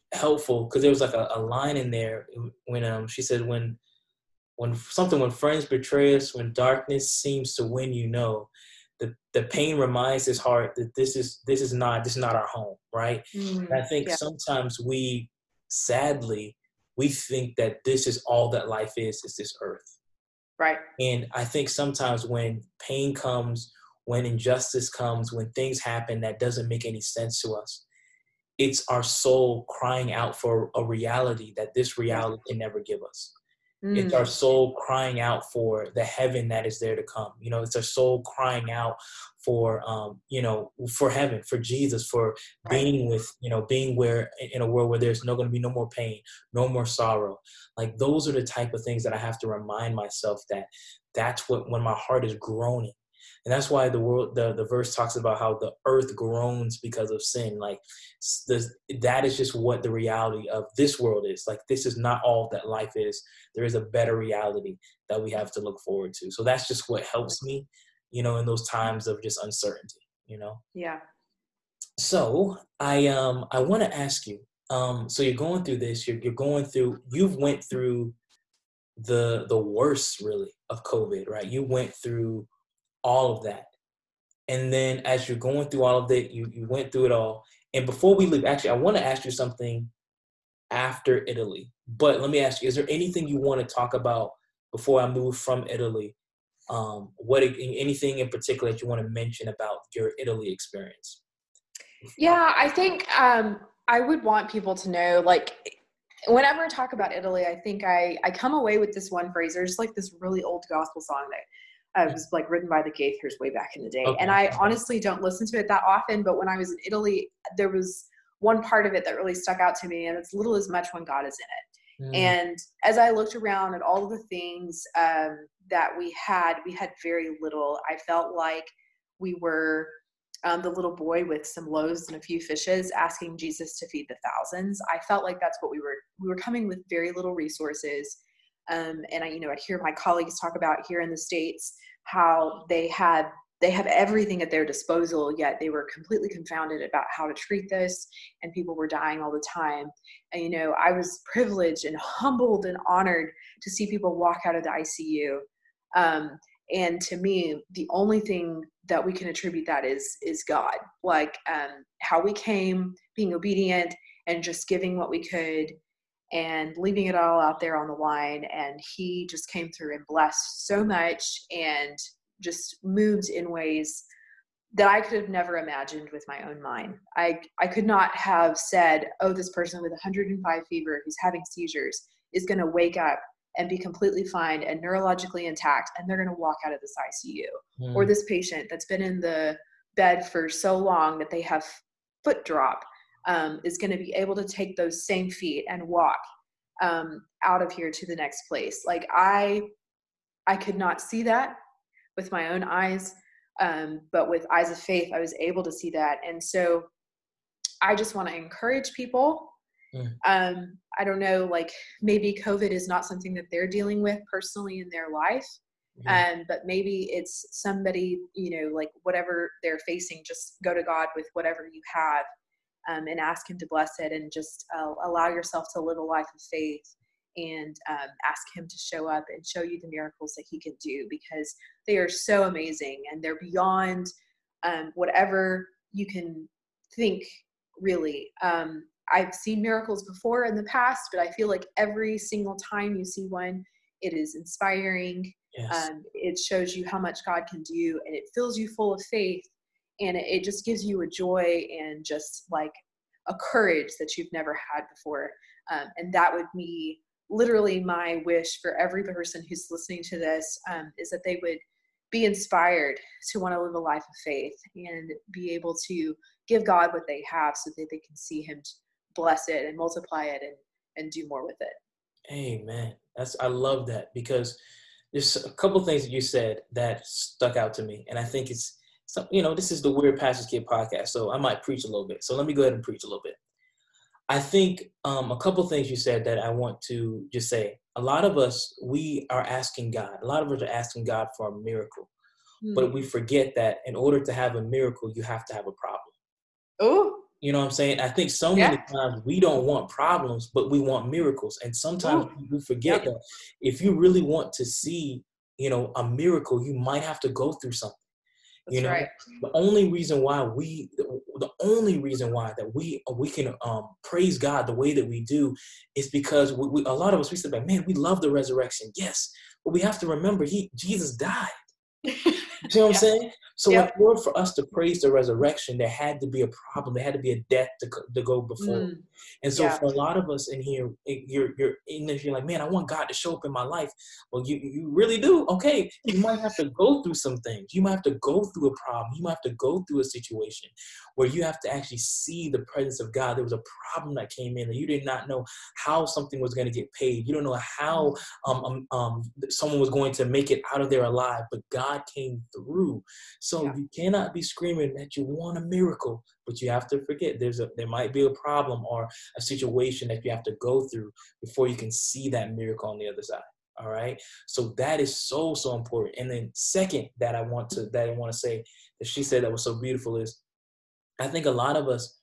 helpful because there was like a, a line in there when um she said when when something when friends betray us, when darkness seems to win, you know, the the pain reminds his heart that this is this is not this is not our home, right? Mm, And I think yeah. sometimes we sadly we think that this is all that life is is this earth. Right. And I think sometimes when pain comes, when injustice comes, when things happen that doesn't make any sense to us, it's our soul crying out for a reality that this Yeah. reality can never give us. It's our Mm, soul crying out for the heaven that is there to come. You know, it's our soul crying out for, um, you know, for heaven, for Jesus, for right. being with, you know, being where in a world where there's no going to be no more pain, no more sorrow. Like those are the type of things that I have to remind myself that that's what when my heart is groaning. And that's why the world, the, the verse talks about how the earth groans because of sin. Like the, that is just what the reality of this world is. Like this is not all that life is. There is a better reality that we have to look forward to. So that's just what helps me, you know, in those times of just uncertainty, you know? Yeah. So I um I want to ask you, um, so you're going through this, you're you're going through, you've went through the the worst really of COVID, right? You went through all of that. And then as you're going through all of that, you, you went through it all. And before we leave, actually, I want to ask you something after Italy. But let me ask you, is there anything you want to talk about before I move from Italy? Um, what anything in particular that you want to mention about your Italy experience? Yeah, I think um, I would want people to know, like, whenever I talk about Italy, I think I, I come away with this one phrase. There's like this really old gospel song that uh, was like written by the Gaithers way back in the day. Okay. And I honestly don't listen to it that often, but when I was in Italy, there was one part of it that really stuck out to me, and it's little as much when God is in it. Mm. And as I looked around at all of the things um, that we had, we had very little. I felt like we were um, the little boy with some loaves and a few fishes asking Jesus to feed the thousands. I felt like that's what we were. We were coming with very little resources. Um, and I, you know, I'd hear my colleagues talk about here in the States how they had they have everything at their disposal, yet they were completely confounded about how to treat this, and people were dying all the time. And, you know, I was privileged and humbled and honored to see people walk out of the I C U. Um, and to me, the only thing that we can attribute that is, is God, like um, how we came, being obedient and just giving what we could and leaving it all out there on the line. And he just came through and blessed so much and just moved in ways that I could have never imagined with my own mind. I I could not have said, oh, this person with one hundred five fever who's having seizures is going to wake up and be completely fine and neurologically intact, and they're going to walk out of this I C U. Mm. Or this patient that's been in the bed for so long that they have foot drop um, is going to be able to take those same feet and walk um, out of here to the next place. Like I, I could not see that with my own eyes, um, but with eyes of faith, I was able to see that. And so I just want to encourage people. Mm. Um, I don't know, like maybe COVID is not something that they're dealing with personally in their life. Yeah. Um, but maybe it's somebody, you know, like whatever they're facing, just go to God with whatever you have um, and ask him to bless it, and just uh, allow yourself to live a life of faith. And um, ask him to show up and show you the miracles that he can do, because they are so amazing and they're beyond um, whatever you can think, really. Um, I've seen miracles before in the past, but I feel like every single time you see one, it is inspiring. Yes. Um, it shows you how much God can do, and it fills you full of faith, and it, it just gives you a joy and just like a courage that you've never had before. Um, and that would be literally my wish for every person who's listening to this, um, is that they would be inspired to want to live a life of faith and be able to give God what they have so that they can see him bless it and multiply it and, and do more with it. Amen. That's, I love that, because there's a couple things that you said that stuck out to me. And I think it's, some, you know, this is the Weird Pastors Kid podcast, so I might preach a little bit. So let me go ahead and preach a little bit. I think um, a couple things you said that I want to just say. A lot of us, we are asking God. A lot of us are asking God for a miracle. Mm. But we forget that in order to have a miracle, you have to have a problem. Oh, You know what I'm saying? I think so Yeah. many times we don't want problems, but we want miracles. And sometimes Ooh. we forget Yep. that if you really want to see, you know, a miracle, you might have to go through something. That's You know, right. the only reason why we, the only reason why that we we can um, praise God the way that we do is because we, we, a lot of us, we said, like, man, we love the resurrection. Yes, but we have to remember, he Jesus died. You see what I'm Yeah. saying? So Yep. in order for us to praise the resurrection, there had to be a problem. There had to be a death to, co- to go before. Mm. And so Yeah. for a lot of us in here, it- you're you're in this, you're like, man, I want God to show up in my life. Well, you you really do. Okay, you might have to go through some things. You might have to go through a problem. You might have to go through a situation where you have to actually see the presence of God. There was a problem that came in, and you did not know how something was going to get paid. You don't know how um, um um someone was going to make it out of there alive, but God came through. So Yeah. you cannot be screaming that you want a miracle, but you have to forget there's a there might be a problem or a situation that you have to go through before you can see that miracle on the other side. All right. So that is so, so important. And then second that I want to that I want to say that she said that was so beautiful is I think a lot of us,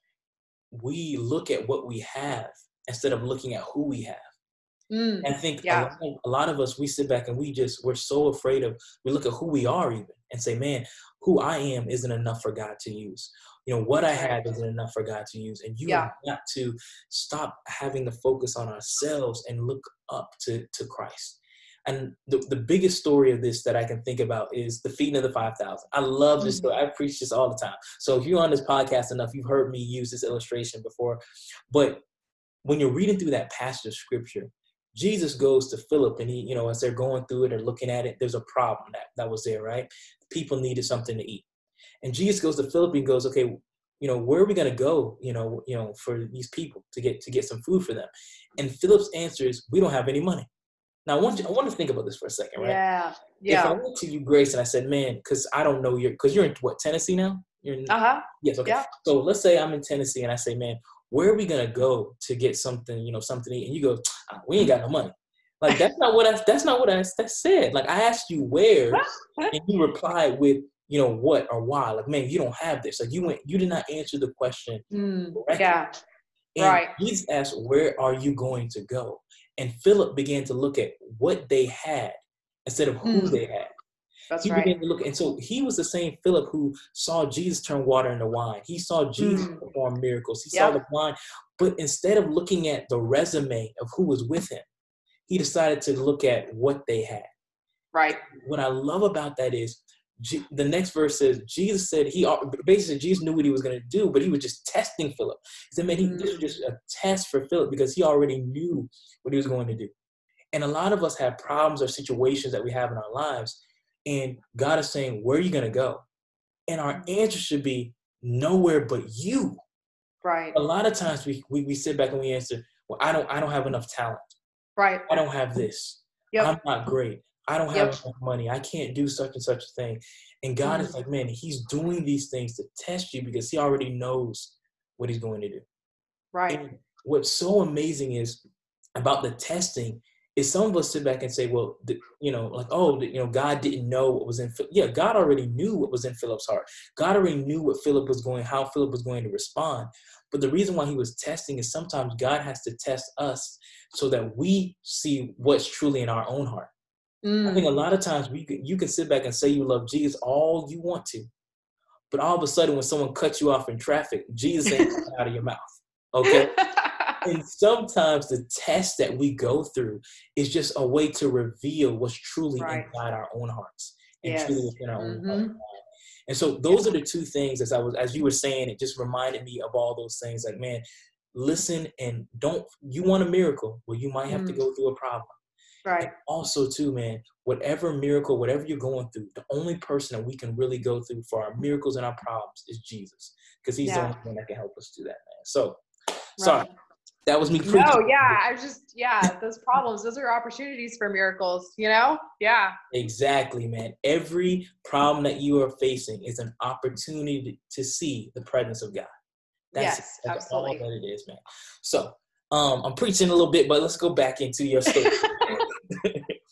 we look at what we have instead of looking at who we have. Mm. And I think a Yeah. lot, of, a lot of us, we sit back and we just, we're so afraid of, we look at who we are even and say, man, who I am isn't enough for God to use. You know, what I That's right. have isn't enough for God to use. And you Yeah. have got to stop having the focus on ourselves and look up to, to Christ. And the, the biggest story of this that I can think about is the feeding of the five thousand. I love this story. I preach this all the time. So if you're on this podcast enough, you've heard me use this illustration before. But when you're reading through that passage of scripture, Jesus goes to Philip and he, you know, as they're going through it or looking at it, there's a problem that, that was there, right? People needed something to eat. And Jesus goes to Philip and goes, okay, you know, where are we going to go, you know, you know, for these people to get, to get some food for them? And Philip's answer is, we don't have any money. Now I want you, I want to think about this for a second, right? Yeah. If I Yeah. went to you, Grace, and I said, man, cause I don't know your, cause you're in what, Tennessee now? You're in, Uh-huh. yes. Okay. Yeah. So let's say I'm in Tennessee and I say, man, where are we going to go to get something, you know, something to eat? And you go, ah, we ain't got no money. Like, that's not what I, that's not what I that said. Like, I asked you where, and you replied with, you know, what or why. Like, man, you don't have this. Like, you went, you did not answer the question Mm. correctly. Yeah. And Right. Jesus asked, where are you going to go? And Philip began to look at what they had instead of who Mm. they had. That's He right. began to look, and so he was the same Philip who saw Jesus turn water into wine. He saw Jesus Mm. perform miracles. He Yep. saw the blind, but instead of looking at the resume of who was with him, he decided to look at what they had. Right. What I love about that is G- the next verse says, Jesus said, he basically, Jesus knew what he was going to do, but he was just testing Philip. He said, man, he, this was just a test for Philip because he already knew what he was going to do. And a lot of us have problems or situations that we have in our lives, and God is saying, where are you going to go? And our answer should be nowhere but you. Right. A lot of times we, we, we sit back and we answer, well, I don't, I don't have enough talent. Right. I don't have this. Yep. I'm not great. I don't have Yep. enough money. I can't do such and such a thing. And God Mm. is like, man, he's doing these things to test you because he already knows what he's going to do. Right. And what's so amazing is about the testing is some of us sit back and say, well, the, you know, like, oh, the, you know, God didn't know what was in, yeah, God already knew what was in Philip's heart. God already knew what Philip was going, how Philip was going to respond. But the reason why he was testing is sometimes God has to test us so that we see what's truly in our own heart. Mm. I think a lot of times we can, you can sit back and say you love Jesus all you want to, but all of a sudden when someone cuts you off in traffic, Jesus ain't coming out of your mouth. Okay. And sometimes the test that we go through is just a way to reveal what's truly Right. inside our own hearts and Yes. truly within our own Mhm. heart. And so those are the two things, as I was, as you were saying, it just reminded me of all those things. Like, man, listen and don't, you want a miracle? Well, you might have to Mm. go through a problem. Right. And also too, man, whatever miracle, whatever you're going through, the only person that we can really go through for our miracles and our problems is Jesus, because he's the Yeah. only one that can help us do that, man. So, sorry, Right. that was me preaching. No, yeah. I was just, yeah, those problems, those are opportunities for miracles, you know? Yeah. Exactly, man. Every problem that you are facing is an opportunity to see the presence of God. That's, Yes, that's absolutely. all that it is, man. So, um, I'm preaching a little bit, but let's go back into your story.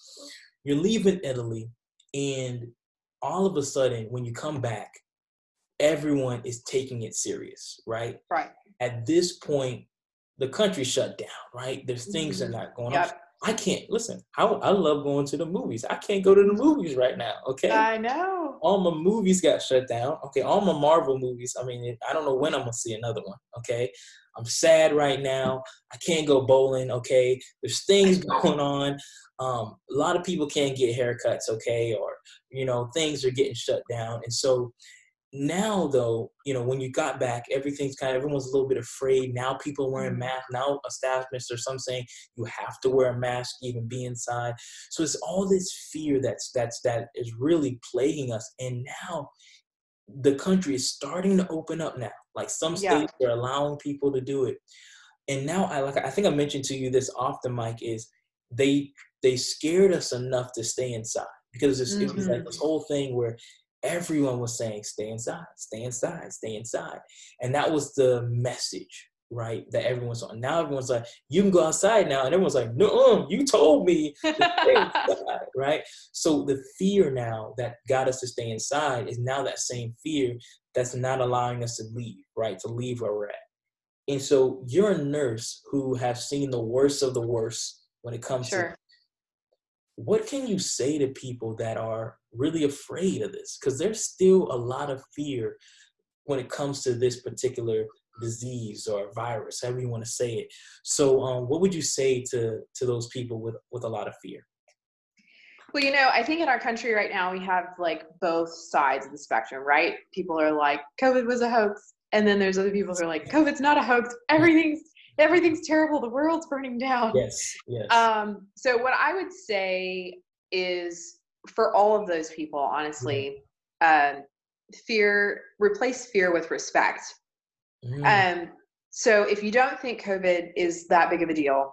You're leaving Italy, and all of a sudden, when you come back, everyone is taking it serious, right? Right. At this point, the country shut down, right? There's things Mm-hmm. that are not going Yep. on. I can't, listen, I, I love going to the movies. I can't go to the movies right now, okay? I know. All my movies got shut down. Okay, all my Marvel movies. I mean, I don't know when I'm gonna see another one. Okay, I'm sad right now. I can't go bowling. Okay, there's things going on. Um, a lot of people can't get haircuts. Okay, or you know, things are getting shut down. And so now, though, you know, when you got back, everything's kind of everyone's a little bit afraid. Now people are wearing masks. Now establishments or some saying you have to wear a mask to even be inside. So it's all this fear that's that's that is really plaguing us. And now the country is starting to open up now. Like some states yeah. are allowing people to do it. And now I like I think I mentioned to you this off the mic is they they scared us enough to stay inside because it's, mm-hmm. it was like this whole thing where everyone was saying, stay inside, stay inside, stay inside. And that was the message, right, that everyone's on. Now everyone's like, you can go outside now. And everyone's like, no, you told me to stay inside, right? So the fear now that got us to stay inside is now that same fear that's not allowing us to leave, right, to leave where we're at. And so you're a nurse who has seen the worst of the worst when it comes sure. to what can you say to people that are really afraid of this? Because there's still a lot of fear when it comes to this particular disease or virus, however you want to say it. So um, what would you say to, to those people with, with a lot of fear? Well, you know, I think in our country right now, we have like both sides of the spectrum, right? People are like, COVID was a hoax. And then there's other people who are like, COVID's not a hoax. Everything's Everything's terrible. The world's burning down. Yes, yes. Um, so what I would say is for all of those people, honestly, mm-hmm. um, fear, replace fear with respect. Mm-hmm. Um, so if you don't think COVID is that big of a deal,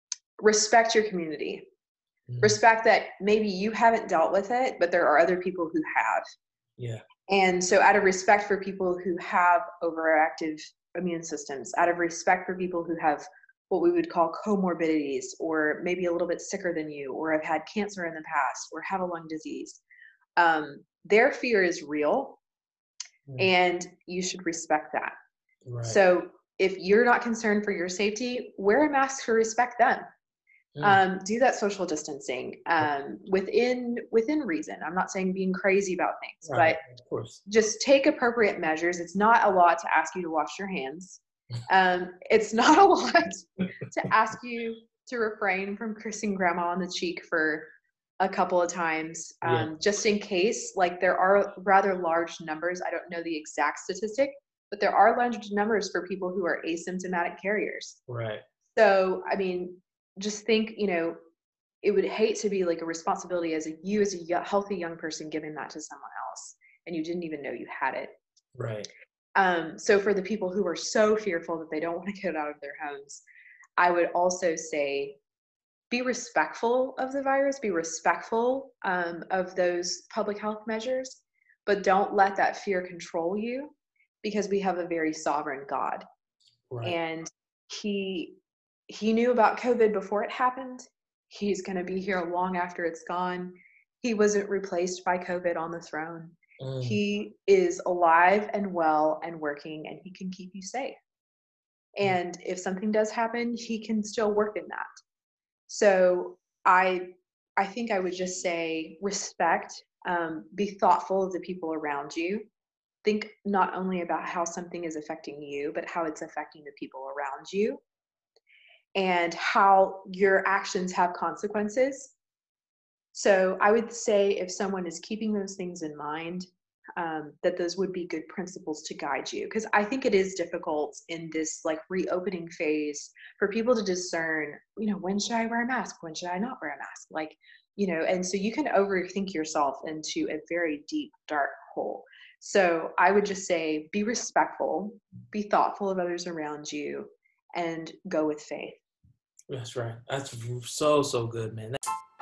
respect your community. Mm-hmm. Respect that maybe you haven't dealt with it, but there are other people who have. Yeah. And so out of respect for people who have overactive immune systems, out of respect for people who have what we would call comorbidities, or maybe a little bit sicker than you, or have had cancer in the past, or have a lung disease, um, their fear is real, mm. and you should respect that. Right. So if you're not concerned for your safety, wear a mask to respect them. Mm. Um, do that social distancing um, within within reason. I'm not saying being crazy about things, right, but of course. Just take appropriate measures. It's not a lot to ask you to wash your hands. Um, it's not a lot to ask you to refrain from kissing grandma on the cheek for a couple of times, um, yeah. just in case. Like there are rather large numbers. I don't know the exact statistic, but there are large numbers for people who are asymptomatic carriers. Right. So, I mean, just think, you know, it would hate to be like a responsibility as a you as a healthy young person giving that to someone else and you didn't even know you had it. Right. Um, so for the people who are so fearful that they don't want to get out of their homes, I would also say be respectful of the virus, be respectful um, of those public health measures, but don't let that fear control you, because we have a very sovereign God. Right. And he He knew about COVID before it happened. He's going to be here long after it's gone. He wasn't replaced by COVID on the throne. Mm. He is alive and well and working, and he can keep you safe. And if something does happen, he can still work in that. So I, I think I would just say respect, um, be thoughtful of the people around you. Think not only about how something is affecting you, but how it's affecting the people around you, and how your actions have consequences. So I would say if someone is keeping those things in mind, um, that those would be good principles to guide you. Because I think it is difficult in this like reopening phase for people to discern, you know, when should I wear a mask? When should I not wear a mask? Like, you know, and so you can overthink yourself into a very deep, dark hole. So I would just say, be respectful, be thoughtful of others around you, and go with faith. That's right. That's so, so good, man.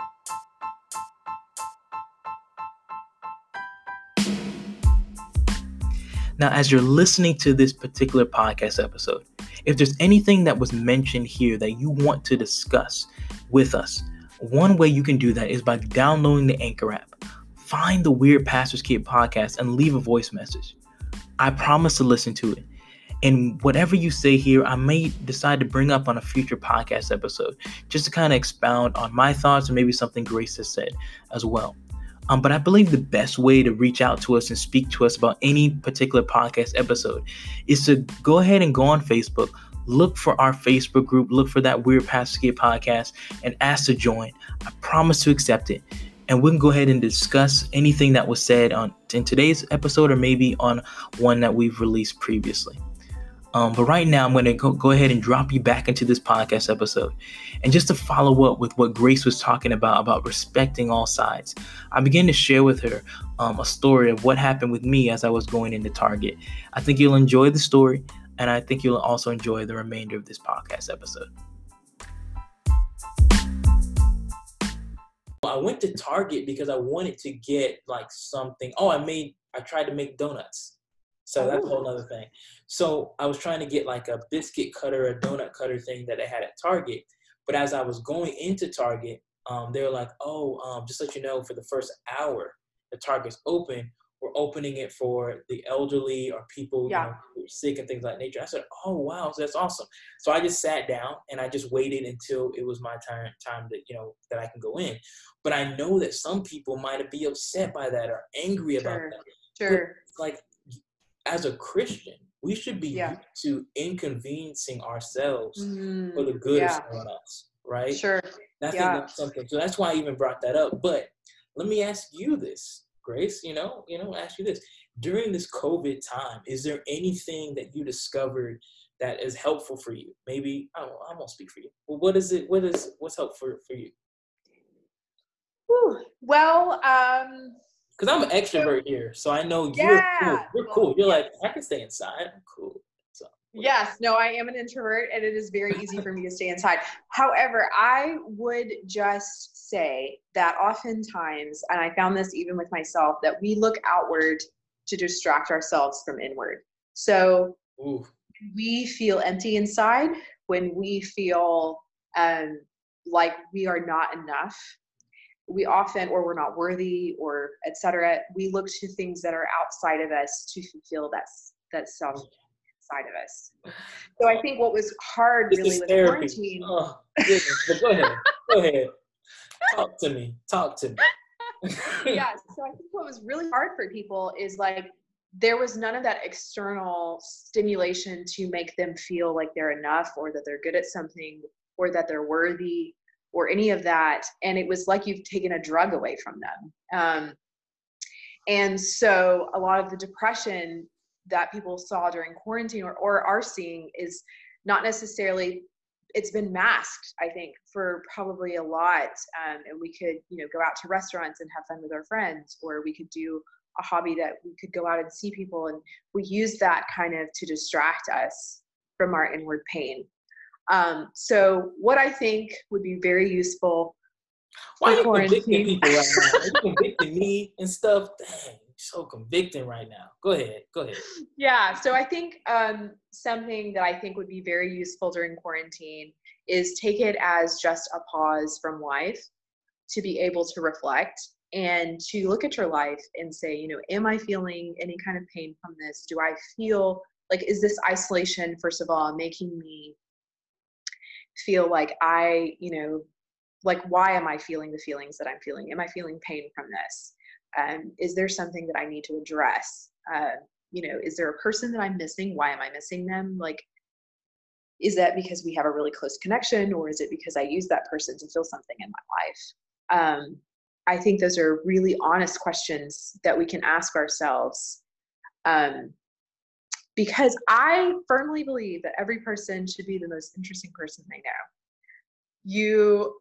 Now, as you're listening to this particular podcast episode, if there's anything that was mentioned here that you want to discuss with us, one way you can do that is by downloading the Anchor app. Find the Weird Pastor's Kid podcast and leave a voice message. I promise to listen to it. And whatever you say here, I may decide to bring up on a future podcast episode, just to kind of expound on my thoughts and maybe something Grace has said as well. Um, but I believe the best way to reach out to us and speak to us about any particular podcast episode is to go ahead and go on Facebook, look for our Facebook group, look for that Weird Pastor Skip podcast, and ask to join. I promise to accept it. And we can go ahead and discuss anything that was said on in today's episode or maybe on one that we've released previously. Um, but right now, I'm going to go, go ahead and drop you back into this podcast episode. And just to follow up with what Grace was talking about, about respecting all sides, I began to share with her um, a story of what happened with me as I was going into Target. I think you'll enjoy the story, and I think you'll also enjoy the remainder of this podcast episode. I went to Target because I wanted to get like something. Oh, I made, I tried to make donuts. So that's a whole other thing. So I was trying to get like a biscuit cutter, a donut cutter thing that they had at Target. But as I was going into Target, um, they were like, oh, um, just let you know, for the first hour, the Target's open. We're opening it for the elderly or people yeah. you know, who are sick and things like nature. I said, oh, wow, so that's awesome. So I just sat down and I just waited until it was my time, time that, you know, that I can go in. But I know that some people might be upset by that or angry sure. about that. Sure. But, like, as a Christian, we should be yeah. used to inconveniencing ourselves mm, for the good yeah. of someone else, right? Sure. And I think yeah. that's something. So that's why I even brought that up. But let me ask you this, Grace. You know, you know, ask you this: during this COVID time, is there anything that you discovered that is helpful for you? Maybe I don't. I won't speak for you. Well, what is it? What is what's helpful for, for you? Whew. Well, um. Because I'm an extrovert here, so I know you're yeah. cool. You're well, cool. You're yes. like, I can stay inside. I'm cool. So. Yes. No, I am an introvert, and it is very easy for me to stay inside. However, I would just say that oftentimes, and I found this even with myself, that we look outward to distract ourselves from inward. So Ooh. we feel empty inside, when we feel um, like we are not enough, we often, or we're not worthy, or et cetera, we look to things that are outside of us to fulfill that, that self inside of us. So I think what was hard this really with therapy. quarantine. Oh, goodness. But go ahead. Go ahead. Talk to me. Talk to me. Yeah. So I think what was really hard for people is like, there was none of that external stimulation to make them feel like they're enough, or that they're good at something, or that they're worthy, or any of that. And it was like you've taken a drug away from them. Um, and so a lot of the depression that people saw during quarantine, or, or are seeing, is not necessarily, it's been masked, I think, for probably a lot. Um, and we could, you know, go out to restaurants and have fun with our friends, or we could do a hobby that we could go out and see people. And we use that kind of to distract us from our inward pain. Um, so what I think would be very useful. Why are you convicting people right now? Are you convicting me and stuff? Dang, you're so convicting right now. Go ahead. Go ahead. Yeah. So I think um, something that I think would be very useful during quarantine is take it as just a pause from life, to be able to reflect and to look at your life and say, you know, am I feeling any kind of pain from this? Do I feel like, is this isolation, first of all, making me feel like I, you know, like, why am I feeling the feelings that I'm feeling? Am I feeling pain from this? Um, is there something that I need to address? Uh, you know, is there a person that I'm missing? Why am I missing them? Like, is that because we have a really close connection, or is it because I use that person to feel something in my life? Um, I think those are really honest questions that we can ask ourselves. Um, Because I firmly believe that every person should be the most interesting person they know. You.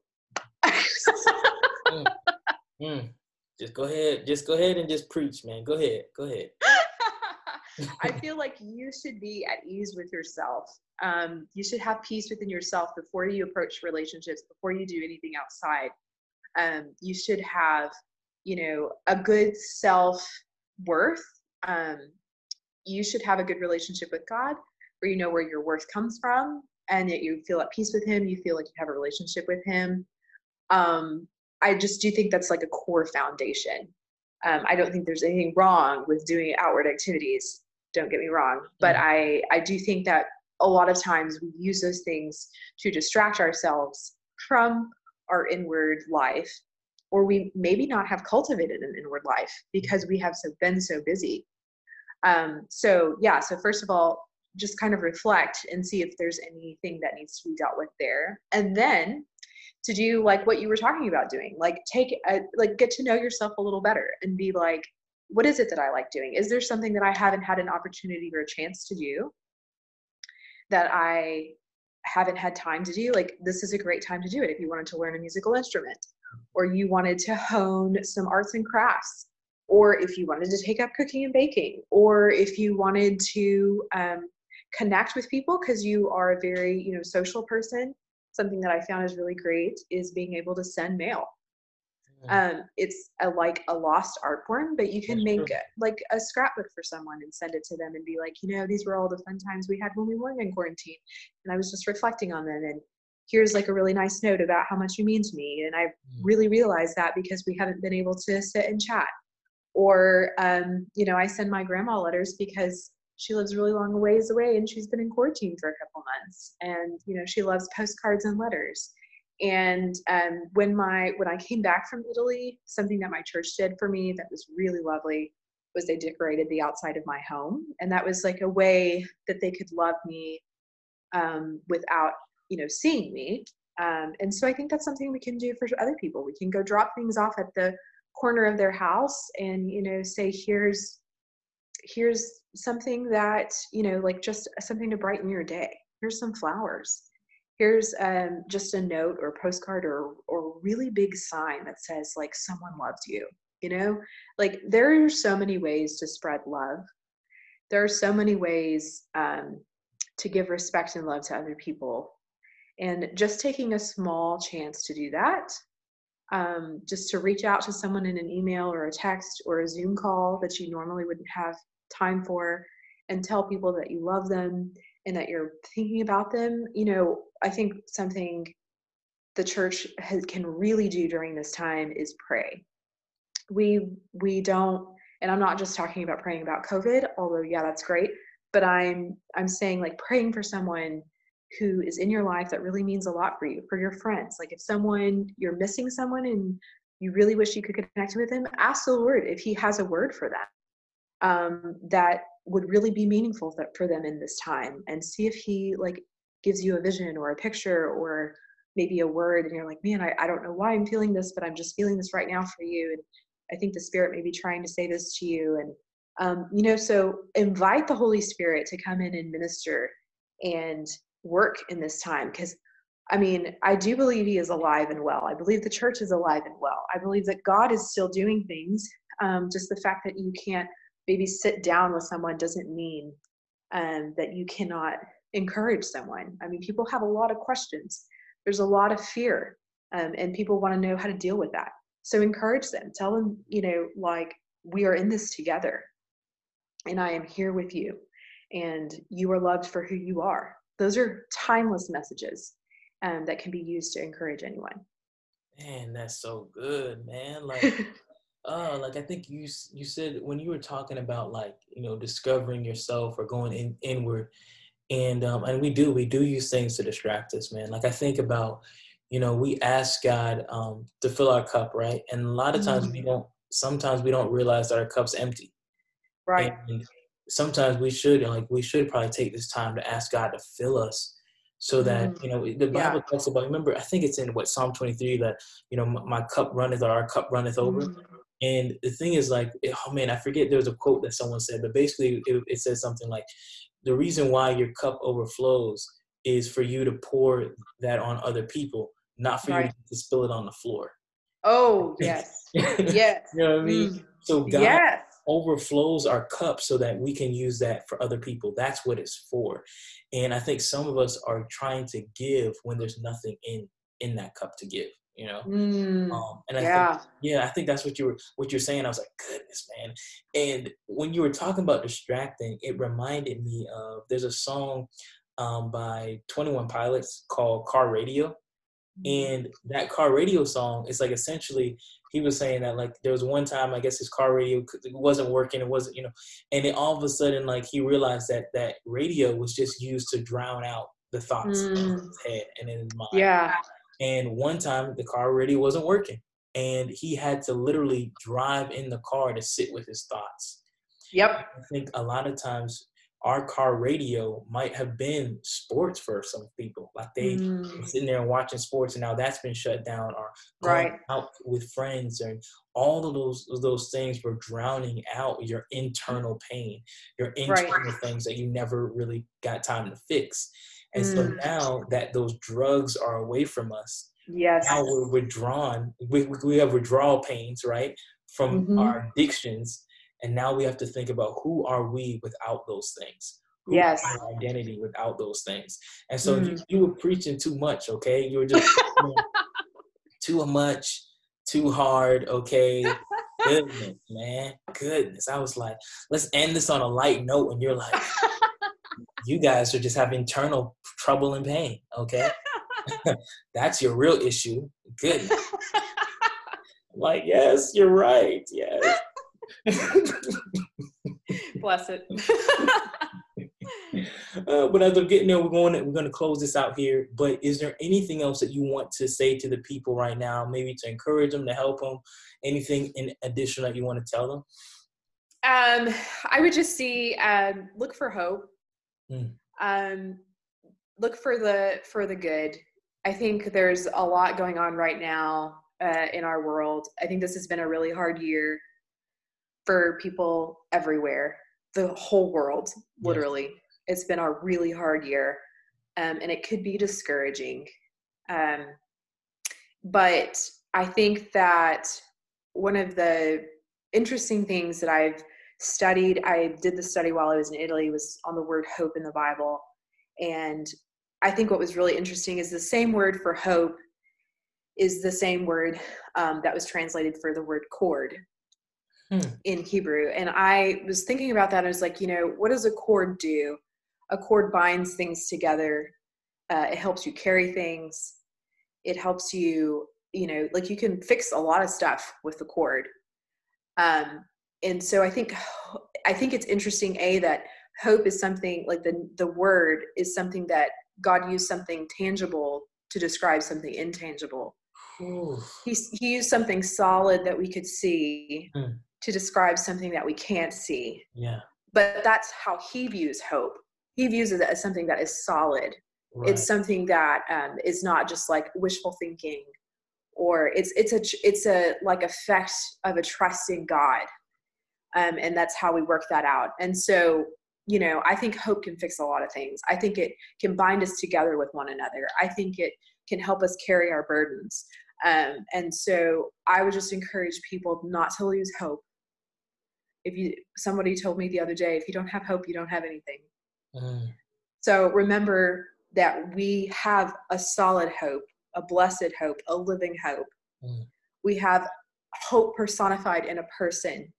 mm, mm. Just go ahead. Just go ahead and just preach, man. Go ahead. Go ahead. I feel like you should be at ease with yourself. Um, you should have peace within yourself before you approach relationships, before you do anything outside. Um, you should have, you know, a good self-worth. Um, you should have a good relationship with God, where you know where your worth comes from, and that you feel at peace with him. You feel like you have a relationship with him. Um, I just do think that's like a core foundation. Um, I don't think there's anything wrong with doing outward activities. don't get me wrong, but Mm. I, I do think that a lot of times we use those things to distract ourselves from our inward life, or we maybe not have cultivated an inward life because we have so been so busy. Um, so yeah, so first of all, just kind of reflect and see if there's anything that needs to be dealt with there. And then to do like what you were talking about doing, like take a, like get to know yourself a little better and be like, what is it that I like doing? Is there something that I haven't had an opportunity or a chance to do that I haven't had time to do? Like, this is a great time to do it if you wanted to learn a musical instrument, or you wanted to hone some arts and crafts, or if you wanted to take up cooking and baking, or if you wanted to um, connect with people because you are a very, you know, social person. Something that I found is really great is being able to send mail. Um, it's a, like a lost art form, but you can That's make true. like a scrapbook for someone and send it to them and be like, you know, these were all the fun times we had when we weren't in quarantine. And I was just reflecting on them. And here's like a really nice note about how much you mean to me. And I Mm. really realized that because we haven't been able to sit and chat. Or, um, you know, I send my grandma letters because she lives really long ways away and she's been in quarantine for a couple months. And, you know, she loves postcards and letters. And um, when my when I came back from Italy, something that my church did for me that was really lovely was they decorated the outside of my home, and that was like a way that they could love me um, without, you know, seeing me. Um, and so I think that's something we can do for other people. We can go drop things off at the corner of their house, and you know, say here's here's something that, you know, like just something to brighten your day. Here's some flowers. Here's um, just a note or a postcard or or a really big sign that says like someone loves you. You know, like there are so many ways to spread love. There are so many ways um, to give respect and love to other people. And just taking a small chance to do that, um, just to reach out to someone in an email or a text or a Zoom call that you normally wouldn't have time for, and tell people that you love them and that you're thinking about them. You know, I think something the church has, can really do during this time is pray. We we don't, and I'm not just talking about praying about COVID, although yeah, that's great, but I'm I'm saying like praying for someone who is in your life that really means a lot for you, for your friends. Like if someone, you're missing someone and you really wish you could connect with him, ask the Lord if he has a word for them um, that would really be meaningful for them in this time, and see if he like gives you a vision or a picture or maybe a word and you're like, man, I, I don't know why I'm feeling this, but I'm just feeling this right now for you. And I think the Spirit may be trying to say this to you. And, um, you know, so invite the Holy Spirit to come in and minister and work in this time. Because, I mean, I do believe he is alive and well. I believe the church is alive and well. I believe that God is still doing things. Um, just the fact that you can't maybe sit down with someone doesn't mean um, that you cannot encourage someone. I mean, people have a lot of questions. There's a lot of fear, um, and people want to know how to deal with that. So encourage them. Tell them, you know, like, we are in this together, and I am here with you, and you are loved for who you are. Those are timeless messages um, that can be used to encourage anyone. Man, that's so good, man. Like, uh, like I think you s- you said when you were talking about like, you know, discovering yourself or going in inward, and um, and we do we do use things to distract us, man. Like I think about, you know, we ask God um to fill our cup, right? And a lot of times we Mm, don't. Sometimes we don't realize that our cup's empty, right. and sometimes we should like we should probably take this time to ask God to fill us, so that Mm, you know the yeah. Bible talks about. Remember, I think it's in what Psalm twenty-three that you know my, my cup runneth or our cup runneth over. Mm, And the thing is, like, oh man, I forget there was a quote that someone said, but basically it, it says something like, the reason why your cup overflows is for you to pour that on other people, not for you right. to, to spill it on the floor. Oh, yes. You Yes. know what I mean? Mm, So God yes. overflows our cup so that we can use that for other people. That's what it's for. And I think some of us are trying to give when there's nothing in in that cup to give, you know? Mm, Um, and I think, yeah. yeah, I think that's what you were what you're saying. I was like, goodness, man. And when you were talking about distracting, it reminded me of there's a song um, by Twenty One Pilots called "Car Radio," Mm, and that car radio song is like essentially he was saying that like there was one time, I guess his car radio it wasn't working. It wasn't, you know, and then all of a sudden, like he realized that that radio was just used to drown out the thoughts mm. in his head and in his mind. Yeah. And one time the car radio wasn't working, and he had to literally drive in the car to sit with his thoughts. Yep. I think a lot of times our car radio might have been sports for some people. Like they mm. were sitting there and watching sports, and now that's been shut down, or going right. out with friends, and all of those those things were drowning out your internal pain, your internal right. things that you never really got time to fix. And mm. so now that those drugs are away from us, yes, now we're withdrawn. We, we have withdrawal pains, right, from mm-hmm. our addictions. And now we have to think about who are we without those things? Who yes. is our identity without those things? And so mm. you, you were preaching too much, okay? You were just you know, too much, too hard, okay? Goodness, man. Goodness. I was like, let's end this on a light note. And you're like, you guys are just having internal trouble and pain, okay? That's your real issue. Goodness. I'm like, yes, you're right. Yes. Bless it. uh, but as I'm getting there, we're going to, we're going to close this out here. But is there anything else that you want to say to the people right now? Maybe to encourage them, to help them. Anything in addition that you want to tell them? Um, I would just see um, look for hope. Mm. Um, look for the for the good. I think there's a lot going on right now uh, in our world. I think this has been a really hard year for people everywhere, the whole world, literally. Yes. It's been a really hard year, um, and it could be discouraging. Um, but I think that one of the interesting things that I've studied, I did the study while I was in Italy, was on the word hope in the Bible. And I think what was really interesting is the same word for hope is the same word um, that was translated for the word cord. Hmm. in Hebrew. And I was thinking about that. I was like, you know, what does a cord do? A cord binds things together. Uh, it helps you carry things. It helps you, you know, like you can fix a lot of stuff with the cord. Um, and so I think, I think it's interesting, A, that hope is something like the, the word is something that God used something tangible to describe something intangible. He, he used something solid that we could see hmm. to describe something that we can't see. Yeah. But that's how he views hope. He views it as something that is solid. Right. It's something that um, is not just like wishful thinking, or it's it's a it's a like effect of a trust in God, um, and that's how we work that out. And so, you know, I think hope can fix a lot of things. I think it can bind us together with one another. I think it can help us carry our burdens. Um, and so I would just encourage people not to lose hope. If you, somebody told me the other day, if you don't have hope, you don't have anything. Mm. So remember that we have a solid hope, a blessed hope, a living hope. Mm. We have hope personified in a person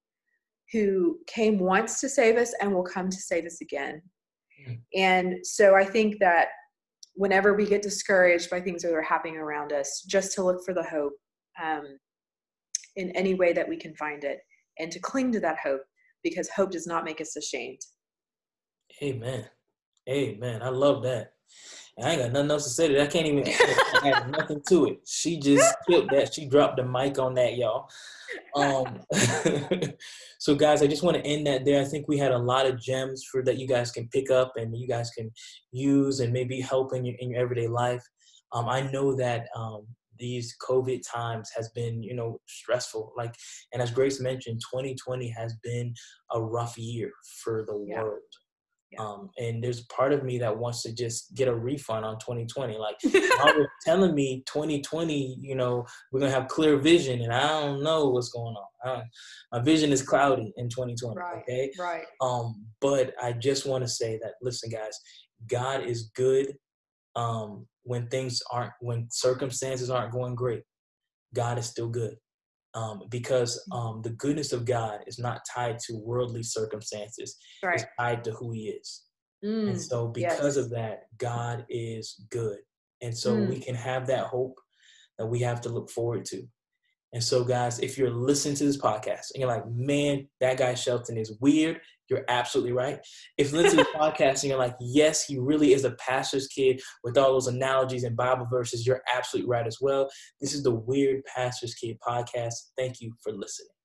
who came once to save us and will come to save us again. Mm. And so I think that whenever we get discouraged by things that are happening around us, just to look for the hope um, in any way that we can find it, and to cling to that hope, because hope does not make us ashamed. Amen. Amen. I love that. I ain't got nothing else to say to that. I can't even add nothing to it. She just killed that. She dropped the mic on that, y'all. Um, so, guys, I just want to end that there. I think we had a lot of gems for that you guys can pick up and you guys can use and maybe help in your in your everyday life. Um, I know that um, these COVID times has been, you know, stressful. Like, and as Grace mentioned, twenty twenty has been a rough year for the yeah. world. Yeah. Um, and there's part of me that wants to just get a refund on twenty twenty. Like, I was telling me twenty twenty, you know, we're going to have clear vision, and I don't know what's going on. I don't, my vision is cloudy in twenty twenty. Right, okay. Right. Um, but I just want to say that, listen, guys, God is good. Um, when things aren't, when circumstances aren't going great, God is still good. Um, because um, the goodness of God is not tied to worldly circumstances. Right. It's tied to who he is. Mm, and so because yes. of that, God is good. And so mm. we can have that hope that we have to look forward to. And so, guys, if you're listening to this podcast and you're like, man, that guy Shelton is weird, you're absolutely right. If you listen to this podcast and you're like, yes, he really is a pastor's kid with all those analogies and Bible verses, you're absolutely right as well. This is the Weird Pastor's Kid podcast. Thank you for listening.